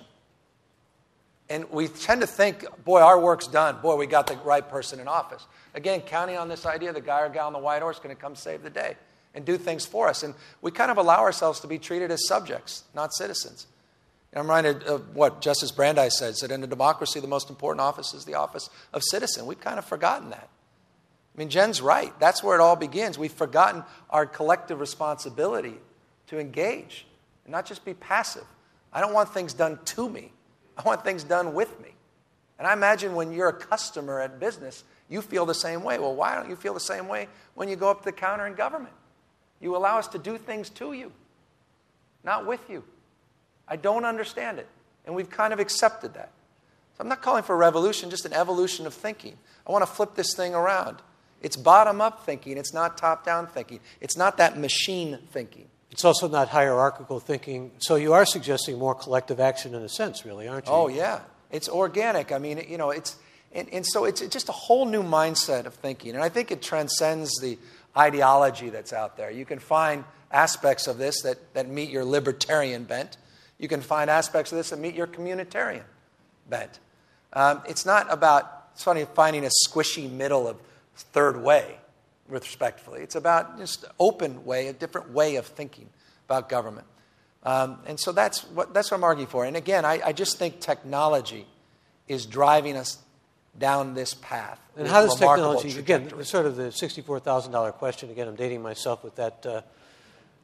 And we tend to think, boy, our work's done. Boy, we got the right person in office. Again, counting on this idea, the guy or gal on the white horse is going to come save the day and do things for us. And we kind of allow ourselves to be treated as subjects, not citizens. I'm reminded of what Justice Brandeis said, said in a democracy, the most important office is the office of citizen. We've kind of forgotten that. I mean, Jen's right. That's where it all begins. We've forgotten our collective responsibility to engage and not just be passive. I don't want things done to me. I want things done with me. And I imagine when you're a customer at business, you feel the same way. Well, why don't you feel the same way when you go up to the counter in government? You allow us to do things to you, not with you. I don't understand it. And we've kind of accepted that. So I'm not calling for a revolution, just an evolution of thinking. I want to flip this thing around. It's bottom-up thinking. It's not top-down thinking. It's not that machine thinking. It's also not hierarchical thinking. So you are suggesting more collective action in a sense, really, aren't you? Oh, yeah. It's organic. I mean, you know, it's... And, and so it's just a whole new mindset of thinking. And I think it transcends the ideology that's out there. You can find aspects of this that, that meet your libertarian bent. You can find aspects of this that meet your communitarian bent. Um, it's not about, it's funny, finding a squishy middle of third way, respectfully. It's about just open way, a different way of thinking about government. Um, and so that's what, that's what I'm arguing for. And again, I, I just think technology is driving us down this path. And how does technology, again, sort of the sixty-four thousand dollars question, again, I'm dating myself with that uh,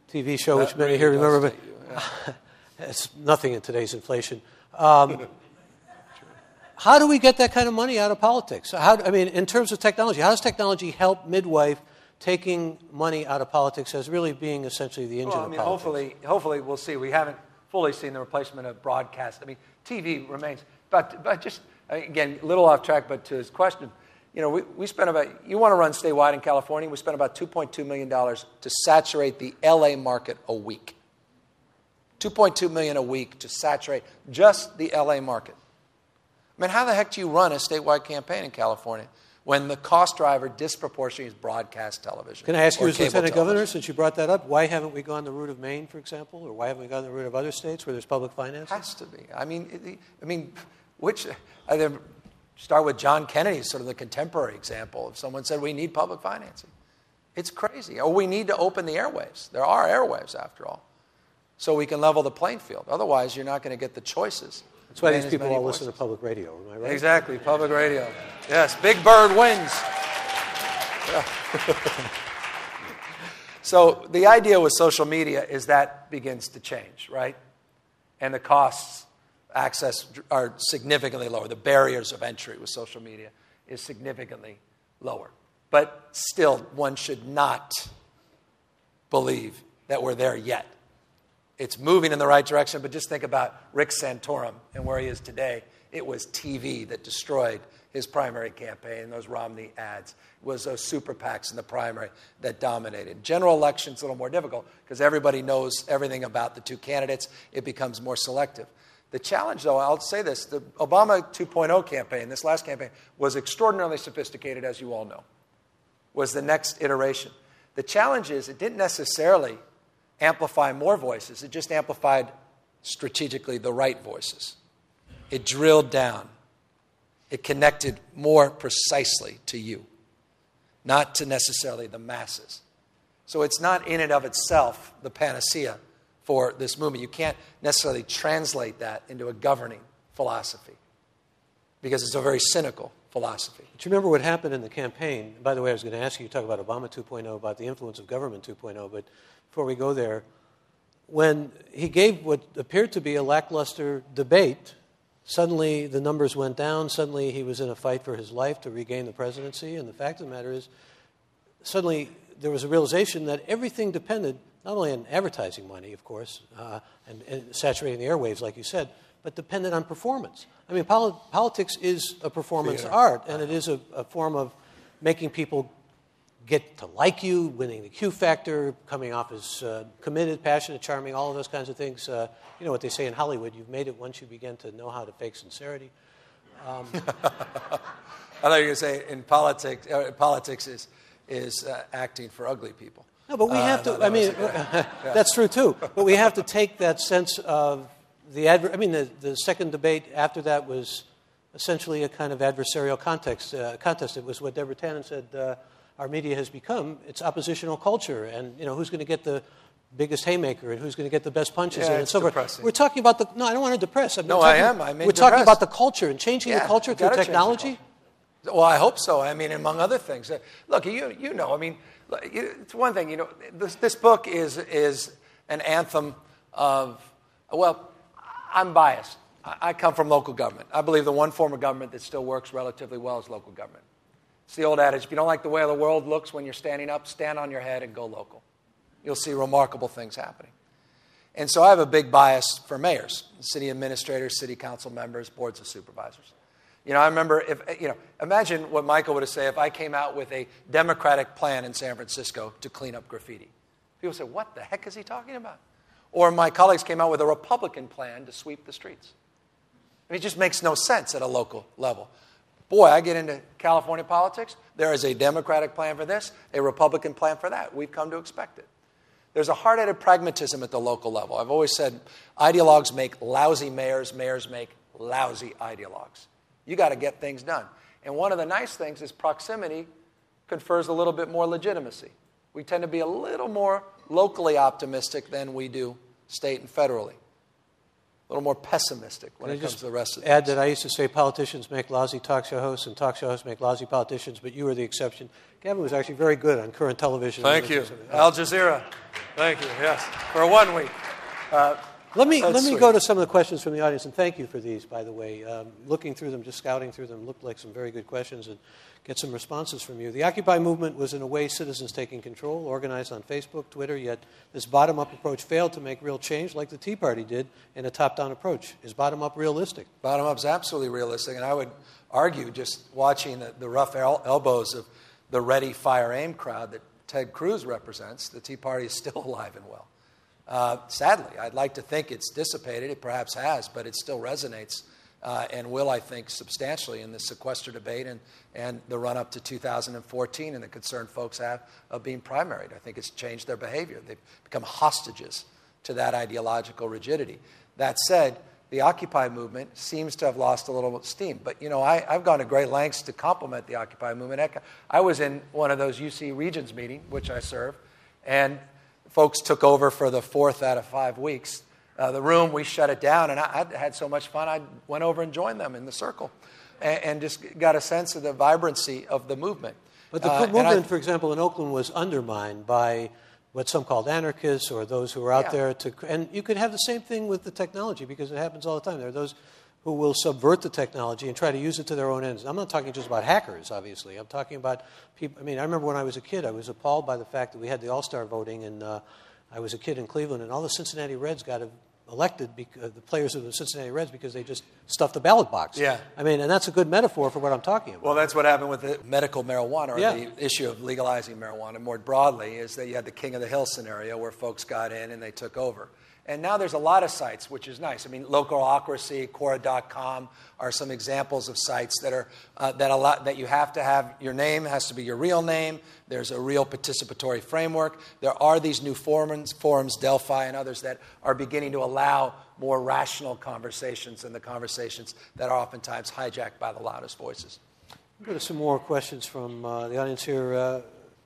T V show, which That many really here remember, does but state you, yeah. it's nothing in today's inflation. Um, how do we get that kind of money out of politics? How, I mean, in terms of technology, how does technology help midwife taking money out of politics as really being essentially the engine well, I of mean, politics? hopefully, hopefully we'll see. We haven't fully seen the replacement of broadcast. I mean, T V remains, but but just again, a little off track, but to his question, you know, we, we spent about, you want to run statewide in California, we spent about two point two million dollars to saturate the L A market a week. two point two million dollars a week to saturate just the L A market. I mean, how the heck do you run a statewide campaign in California when the cost driver disproportionately is broadcast television? Can I ask you, or as cable Lieutenant television? Governor, since you brought that up, why haven't we gone the route of Maine, for example, or why haven't we gone the route of other states where there's public financing? Has to be. I mean, it, I mean, which I then start with John Kennedy, sort of the contemporary example. If someone said we need public financing, it's crazy. Or we need to open the airwaves. There are airwaves, after all, so we can level the playing field. Otherwise, you're not going to get the choices. That's why And these as people many all voices. listen to public radio, am I right? Exactly, public radio. Yes, Big Bird wins. Yeah. So the idea with social media is that begins to change, right? And the costs, access are significantly lower. The barriers of entry with social media is significantly lower. But still, one should not believe that we're there yet. It's moving in the right direction, but just think about Rick Santorum and where he is today. It was T V that destroyed his primary campaign, those Romney ads. It was those super PACs in the primary that dominated. General elections a little more difficult because everybody knows everything about the two candidates. It becomes more selective. The challenge, though, I'll say this, the Obama two point oh campaign, this last campaign, was extraordinarily sophisticated, as you all know, was the next iteration. The challenge is it didn't necessarily amplify more voices. It just amplified strategically the right voices. It drilled down. It connected more precisely to you, not to necessarily the masses. So it's not in and of itself the panacea for this movement. You can't necessarily translate that into a governing philosophy because it's a very cynical philosophy. But you remember what happened in the campaign? By the way, I was going to ask you, you talk about Obama two point oh, about the influence of government two point oh, but before we go there, when he gave what appeared to be a lackluster debate, suddenly the numbers went down, suddenly he was in a fight for his life to regain the presidency, and the fact of the matter is, suddenly there was a realization that everything depended not only on advertising money, of course, uh, and, and saturating the airwaves, like you said, but depended on performance. I mean, poli- politics is a performance Theater. art, and it is a, a form of making people get to like you, winning the Q factor, coming off as uh, committed, passionate, charming, all of those kinds of things. Uh, you know what they say in Hollywood, you've made it once you begin to know how to fake sincerity. Um, I thought you were going to say in politics, uh, politics is, is uh, acting for ugly people. no, but we Uh, have to, no, that I mean, was okay. Yeah. that's true too, but we have to take that sense of the, adver- I mean, the, the second debate after that was essentially a kind of adversarial context, uh, contest. It was what Deborah Tannen said, uh, our media has become, it's oppositional culture, and you know who's going to get the biggest haymaker and who's going to get the best punches Yeah, and it's so forth. depressing. We're talking about the no, I don't want to depress. I'm No, not talking, I am. I mean we're talking depressed. about the culture and changing Yeah, the culture you through gotta change the technology. culture. Well, I hope so. I mean, among other things. Uh, Look, you you know, I mean, look, you- it's one thing. You know, this this book is is an anthem of. Well, I'm biased. I, I come from local government. I believe the one form of government that still works relatively well is local government. It's the old adage: if you don't like the way the world looks when you're standing up, stand on your head and go local. You'll see remarkable things happening. And so I have a big bias for mayors, city administrators, city council members, boards of supervisors. You know, I remember, if you know, imagine what Michael would have said if I came out with a Democratic plan in San Francisco to clean up graffiti. People say, what the heck is he talking about? Or my colleagues came out with a Republican plan to sweep the streets. I mean, it just makes no sense at a local level. Boy, I get into California politics. There is a Democratic plan for this, a Republican plan for that. We've come to expect it. There's a hard-headed pragmatism at the local level. I've always said ideologues make lousy mayors, mayors make lousy ideologues. You got to get things done. And one of the nice things is proximity confers a little bit more legitimacy. We tend to be a little more locally optimistic than we do state and federally. A little more pessimistic when Can it I comes just to the rest of the add things. that I used to say politicians make lousy talk show hosts and talk show hosts make lousy politicians, but you were the exception. Gavin was actually very good on current television. Thank you. Al Jazeera. Thank you, yes, for one week. Uh, Let me That's let me sweet. go to some of the questions from the audience, and thank you for these, by the way. Um, looking through them, just scouting through them, looked like some very good questions, and get some responses from you. The Occupy movement was, in a way, citizens taking control, organized on Facebook, Twitter, yet this bottom-up approach failed to make real change like the Tea Party did in a top-down approach. Is bottom-up realistic? Bottom-up's absolutely realistic, and I would argue, just watching the, the rough el- elbows of the ready, fire, aim crowd that Ted Cruz represents, the Tea Party is still alive and well. Uh, sadly, I'd like to think it's dissipated. It perhaps has, but it still resonates uh, and will, I think, substantially in the sequester debate and, and the run-up to two thousand fourteen and the concern folks have of being primaried. I think it's changed their behavior. They've become hostages to that ideological rigidity. That said, the Occupy movement seems to have lost a little steam. But, you know, I, I've gone to great lengths to compliment the Occupy movement. I was in one of those U C Regents meetings, which I serve, and folks took over for the fourth out of five weeks. Uh, the room, we shut it down, and I, I had so much fun, I went over and joined them in the circle and, and just got a sense of the vibrancy of the movement. But the Uh, and movement, I- for example, in Oakland was undermined by what some called anarchists or those who are out Yeah. there to... And you could have the same thing with the technology because it happens all the time. There are those who will subvert the technology and try to use it to their own ends. I'm not talking just about hackers, obviously. I'm talking about people... I mean, I remember when I was a kid, I was appalled by the fact that we had the All-Star voting, and uh, I was a kid in Cleveland, and all the Cincinnati Reds got elected, because, the players of the Cincinnati Reds, because they just stuffed the ballot box. Yeah. I mean, and that's a good metaphor for what I'm talking about. Well, that's what happened with the medical marijuana, or Yeah. the issue of legalizing marijuana more broadly, is that you had the King of the Hill scenario where folks got in and they took over. And now there's a lot of sites, which is nice. I mean, Localocracy, Quora dot com are some examples of sites that are uh, that allow, that you have to have your name has to be your real name. There's a real participatory framework. There are these new forums, forums, Delphi and others, that are beginning to allow more rational conversations than the conversations that are oftentimes hijacked by the loudest voices. We'll go to some more questions from uh, the audience here. Uh,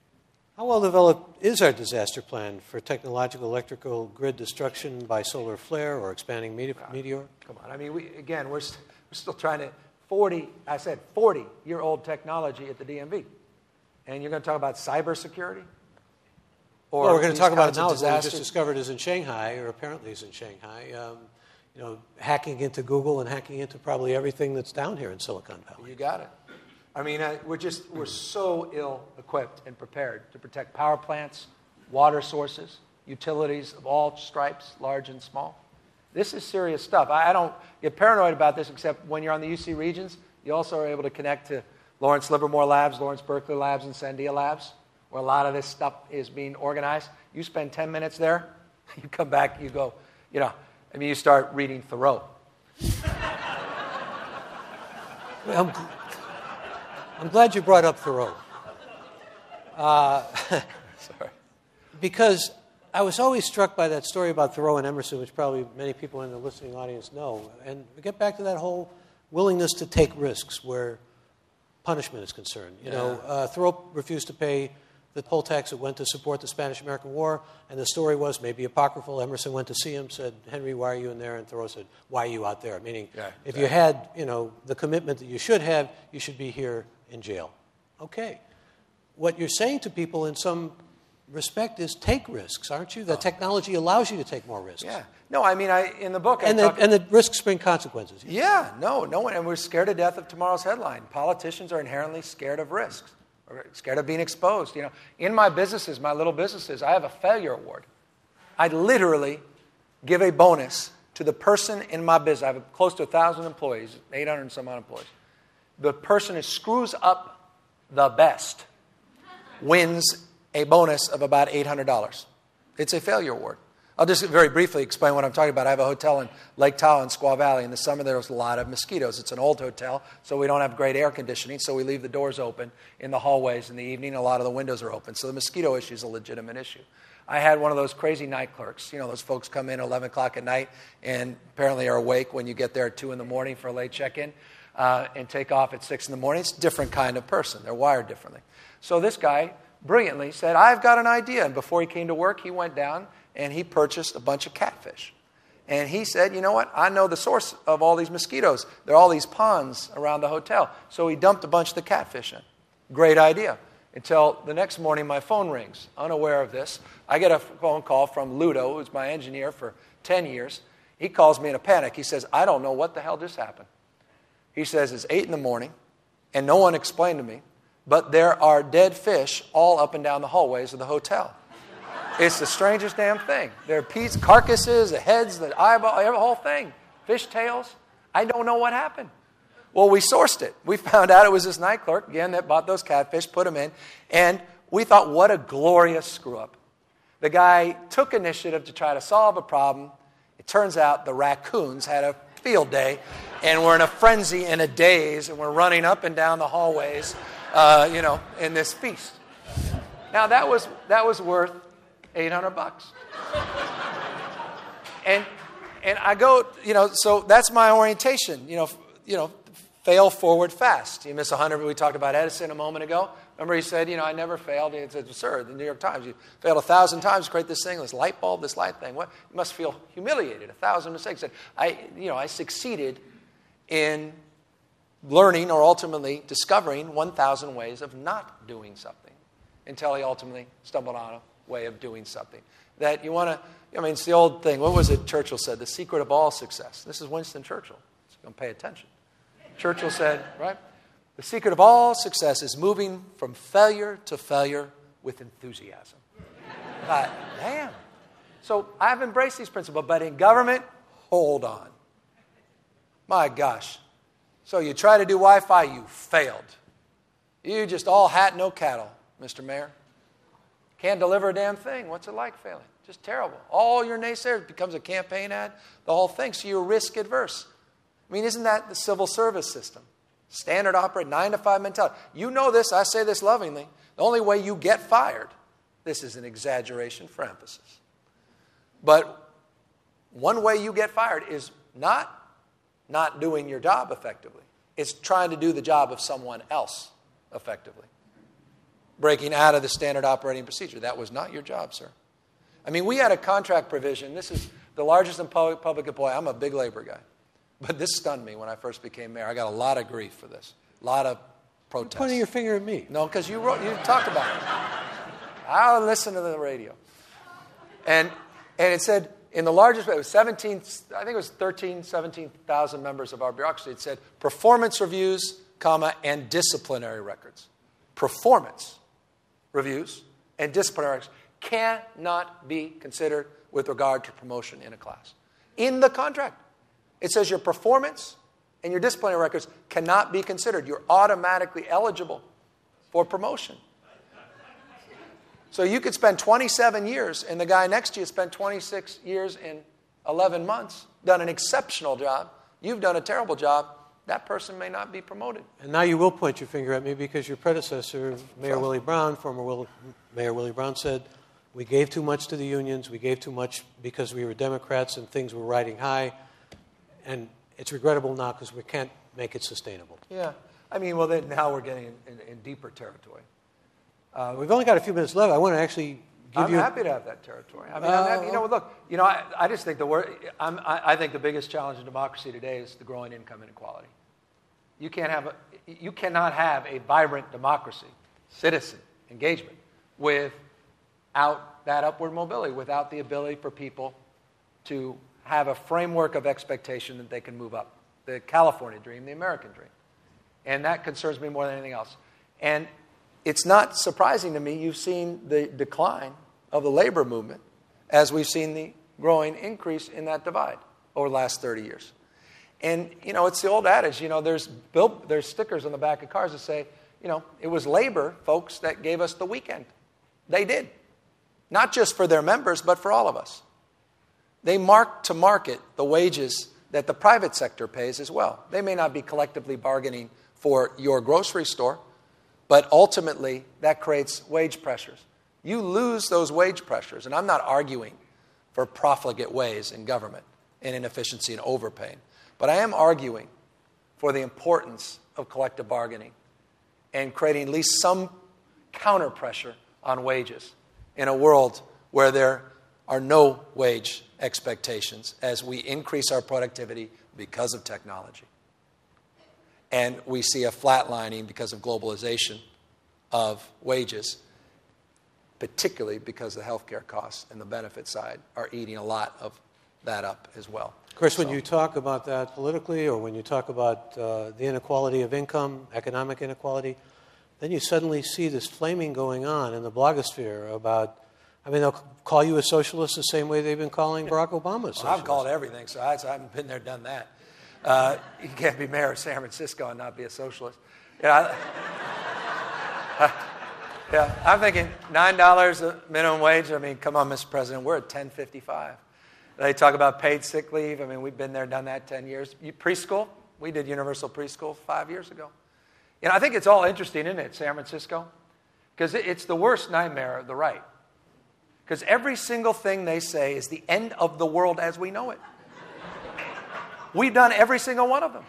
how well developed is our disaster plan for technological electrical grid destruction by solar flare or expanding mete- meteor? Come on. I mean, we, again, we're, st- we're still trying to, forty, I said forty-year-old technology at the D M V. And you're going to talk about cybersecurity? Or Well, we're going these to talk about it kinds of now. What we just disasters? discovered is in Shanghai, or apparently is in Shanghai, um, you know, hacking into Google and hacking into probably everything that's down here in Silicon Valley. You got it. I mean, uh, we're just, we're so ill-equipped and prepared to protect power plants, water sources, utilities of all stripes, large and small. This is serious stuff. I, I don't get paranoid about this, except when you're on the U C Regents, you also are able to connect to Lawrence Livermore Labs, Lawrence Berkeley Labs, and Sandia Labs, where a lot of this stuff is being organized. You spend ten minutes there, you come back, you go, you know, I mean, you start reading Thoreau. Well, I'm, I'm glad you brought up Thoreau. Uh, Sorry. Because I was always struck by that story about Thoreau and Emerson, which probably many people in the listening audience know. And we get back to that whole willingness to take risks where punishment is concerned. You Yeah. know, uh, Thoreau refused to pay the poll tax that went to support the Spanish-American War, and the story was maybe apocryphal. Emerson went to see him, said, "Henry, why are you in there?" And Thoreau said, "Why are you out there?" Meaning, Yeah, if you had, you know, the commitment that you should have, you should be here in jail. Okay. What you're saying to people in some respect is take risks, aren't you? That technology allows you to take more risks. Yeah. No, I mean, I in the book, I And the, talk, and the risks bring consequences. yeah, no, no one, and we're scared to death of tomorrow's headline. Politicians are inherently scared of risks, or scared of being exposed. You know, in my businesses, my little businesses, I have a failure award. I literally give a bonus to the person in my business. I have close to a thousand employees, eight hundred and some odd employees. The person who screws up the best wins a bonus of about eight hundred dollars. It's a failure award. I'll just very briefly explain what I'm talking about. I have a hotel in Lake Tahoe in Squaw Valley. In the summer, there's a lot of mosquitoes. It's an old hotel, so we don't have great air conditioning, so we leave the doors open in the hallways in the evening. A lot of the windows are open, so the mosquito issue is a legitimate issue. I had one of those crazy night clerks. You know, those folks come in at eleven o'clock at night and apparently are awake when you get there at two in the morning for a late check-in uh, and take off at six in the morning. It's a different kind of person. They're wired differently. So this guy brilliantly said, I've got an idea. And before he came to work, he went down and he purchased a bunch of catfish. And he said, you know what? I know the source of all these mosquitoes. There are all these ponds around the hotel. So he dumped a bunch of the catfish in. Great idea. until the next morning my phone rings, unaware of this. I get a phone call from Ludo, who's my engineer for ten years. He calls me in a panic. He says, I don't know what the hell just happened. He says, it's eight in the morning, and no one explained to me, but there are dead fish all up and down the hallways of the hotel. It's the strangest damn thing. There are pieces, carcasses, the heads, the eyeball, every whole thing. Fish tails. I don't know what happened. Well, we sourced it. We found out it was this night clerk, again, that bought those catfish, put them in, and we thought, what a glorious screw-up. The guy took initiative to try to solve a problem. It turns out the raccoons had a field day, and we're in a frenzy and a daze, and we're running up and down the hallways, uh, you know, in this feast. Now, that was that was worth eight hundred bucks. And and I go, you know, so that's my orientation, you know, you know, fail forward fast. You miss one hundred, we talked about Edison a moment ago. Remember he said, you know, I never failed. He said, sir, the New York Times, you failed a thousand times to create this thing, this light bulb, this light thing. What? You must feel humiliated, a thousand mistakes. He said, I, you know, I succeeded in learning or ultimately discovering one thousand ways of not doing something until he ultimately stumbled on a way of doing something. That you want to, I mean, it's the old thing. What was it Churchill said? The secret of all success. This is Winston Churchill. So you're going to pay attention. Churchill said, right? The secret of all success is moving from failure to failure with enthusiasm. I thought, damn. So I've embraced these principles, but in government, hold on. My gosh. So you try to do Wi-Fi, you failed. You just all hat, no cattle, Mister Mayor. Can't deliver a damn thing. What's it like failing? Just terrible. All your naysayers becomes a campaign ad, the whole thing, so you're risk adverse. I mean, isn't that the civil service system? Standard operate, nine to five mentality. You know this, I say this lovingly. The only way you get fired, this is an exaggeration for emphasis. But one way you get fired is not not doing your job effectively. It's trying to do the job of someone else effectively. Breaking out of the standard operating procedure. That was not your job, sir. I mean, we had a contract provision. This is the largest in public, public employee. I'm a big labor guy. But this stunned me when I first became mayor. I got a lot of grief for this. A lot of protests. You're pointing your finger at me. No, because you wrote, you talked about it. I'll listen to the radio. And and it said, in the largest, it was seventeen, I think it was thirteen, seventeen thousand members of our bureaucracy. It said performance reviews, comma, and disciplinary records. Performance reviews and disciplinary records cannot be considered with regard to promotion in a class. In the contract. It says your performance and your disciplinary records cannot be considered. You're automatically eligible for promotion. So you could spend twenty-seven years, and the guy next to you spent twenty-six years and eleven months, done an exceptional job. You've done a terrible job. That person may not be promoted. And now you will point your finger at me because your predecessor, Mayor Willie Brown, former Will, Mayor Willie Brown, said, we gave too much to the unions, we gave too much because we were Democrats and things were riding high. And it's regrettable now because we can't make it sustainable. Yeah. I mean, well, then now we're getting in, in, in deeper territory. Uh, We've only got a few minutes left. I want to actually give I'm you... I'm happy to have that territory. I mean, uh, I'm happy, you know, look, you know, I, I just think the word, I'm, I, I think the biggest challenge in democracy today is the growing income inequality. You can't have a, you cannot have a vibrant democracy, citizen engagement, without that upward mobility, without the ability for people to have a framework of expectation that they can move up. The California dream, the American dream. And that concerns me more than anything else. And it's not surprising to me you've seen the decline of the labor movement as we've seen the growing increase in that divide over the last thirty years. And, you know, it's the old adage, you know, there's bill, there's stickers on the back of cars that say, you know, it was labor, folks, that gave us the weekend. They did. Not just for their members, but for all of us. They mark to market the wages that the private sector pays as well. They may not be collectively bargaining for your grocery store, but ultimately that creates wage pressures. You lose those wage pressures, and I'm not arguing for profligate ways in government and inefficiency and overpaying, but I am arguing for the importance of collective bargaining and creating at least some counter pressure on wages in a world where there are no wage expectations as we increase our productivity because of technology. And we see a flatlining because of globalization of wages, particularly because the healthcare costs and the benefit side are eating a lot of that up as well. Of course, So- when you talk about that politically, or when you talk about uh, the inequality of income, economic inequality, then you suddenly see this flaming going on in the blogosphere about, I mean, they'll call you a socialist the same way they've been calling Barack Obama a socialist. Well, I've called everything, so I, so I haven't been there, done that. Uh, you can't be mayor of San Francisco and not be a socialist. Yeah, I, yeah. I'm thinking nine dollars a minimum wage. I mean, come on, Mister President, we're at ten fifty-five. They talk about paid sick leave. I mean, we've been there, done that ten years. You, preschool, we did universal preschool five years ago. You know, I think it's all interesting, isn't it, San Francisco? Because it, it's the worst nightmare of the right. Because every single thing they say is the end of the world as we know it. We've done every single one of them.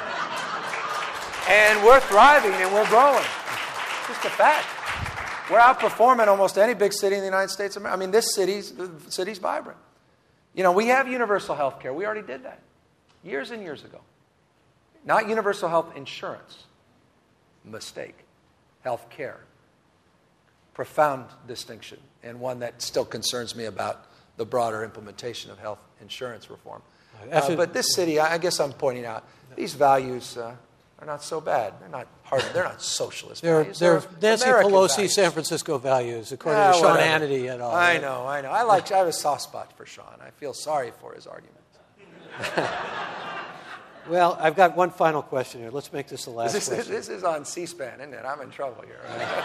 And we're thriving and we're growing. It's just a fact. We're outperforming almost any big city in the United States of America. I mean, this city's, the city's vibrant. You know, we have universal health care. We already did that years and years ago. Not universal health insurance. Mistake. Health care. Profound distinction, and one that still concerns me about the broader implementation of health insurance reform. Uh, but this city, I guess I'm pointing out, these values uh, are not so bad. They're not hard. They're not socialist They're, values. they're, They're Nancy American Pelosi values. San Francisco values, according Ah, to Sean whatever. Hannity et al. I know, I know. I like. I have a soft spot for Sean. I feel sorry for his arguments. Well, I've got one final question here. Let's make this the last This, question. this is on C-SPAN, isn't it? I'm in trouble here.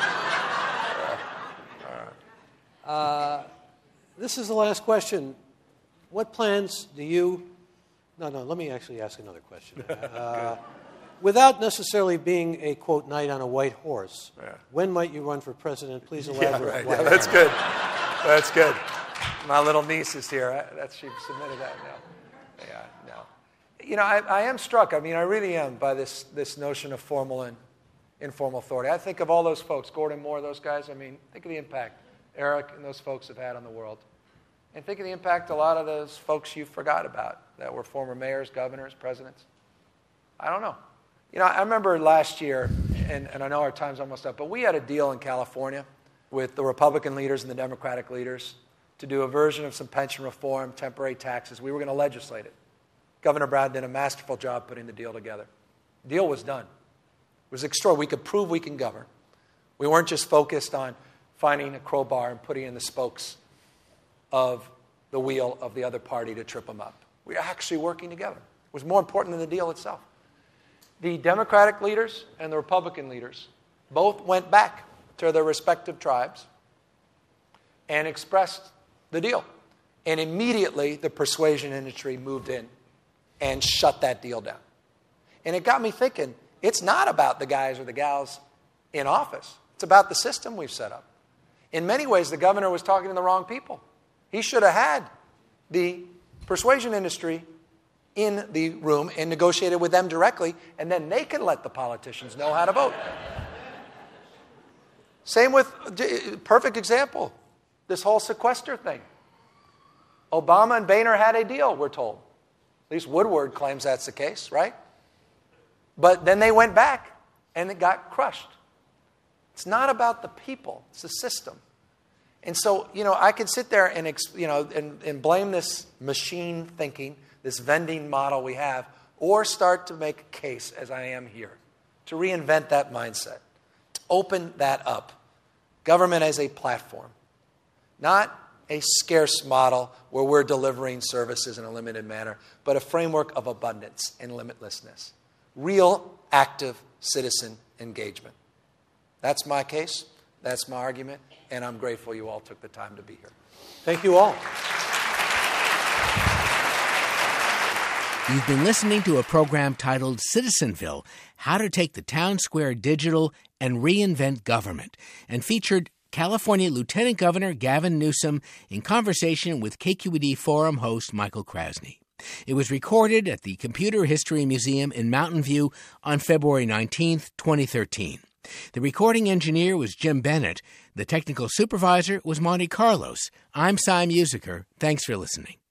Uh, this is the last question. What plans do you... No, no, let me actually ask another question. Uh, without necessarily being a, quote, knight on a white horse, Yeah. when might you run for president? Please Yeah, elaborate. right. why. Yeah, that's good. That's good. My little niece is here. I, that's she submitted that now. Yeah, no. You know, I, I am struck. I mean, I really am by this this notion of formal and informal authority. I think of all those folks, Gordon Moore, those guys. I mean, think of the impact Eric and those folks have had on the world, and think of the impact a lot of those folks you forgot about that were former mayors, governors, presidents. I don't know. You know, I remember last year, and, and I know our time's almost up, but we had a deal in California with the Republican leaders and the Democratic leaders to do a version of some pension reform, temporary taxes. We were going to legislate it. Governor Brown did a masterful job putting the deal together. The deal was done. It was extraordinary. We could prove we can govern. We weren't just focused on finding a crowbar and putting in the spokes of the wheel of the other party to trip them up. We were actually working together. It was more important than the deal itself. The Democratic leaders and the Republican leaders both went back to their respective tribes and expressed the deal. And immediately the persuasion industry moved in and shut that deal down. And it got me thinking, it's not about the guys or the gals in office. It's about the system we've set up. In many ways, the governor was talking to the wrong people. He should have had the persuasion industry in the room and negotiated with them directly, and then they can let the politicians know how to vote. Same with, perfect example, this whole sequester thing. Obama and Boehner had a deal, we're told. At least Woodward claims that's the case, right? But then they went back, and it got crushed. It's not about the people, it's the system. And so, you know, I can sit there and, you know, and, and blame this machine thinking, this vending model we have, or start to make a case, as I am here, to reinvent that mindset, to open that up. Government as a platform, not a scarce model where we're delivering services in a limited manner, but a framework of abundance and limitlessness. Real, active citizen engagement. That's my case. That's my argument. And I'm grateful you all took the time to be here. Thank you all. You've been listening to a program titled Citizenville, How to Take the Town Square Digital and Reinvent Government, and featured California Lieutenant Governor Gavin Newsom in conversation with K Q E D Forum host Michael Krasny. It was recorded at the Computer History Museum in Mountain View on February nineteenth, twenty thirteen. The recording engineer was Jim Bennett. The technical supervisor was Monty Carlos. I'm Cy Musiker. Thanks for listening.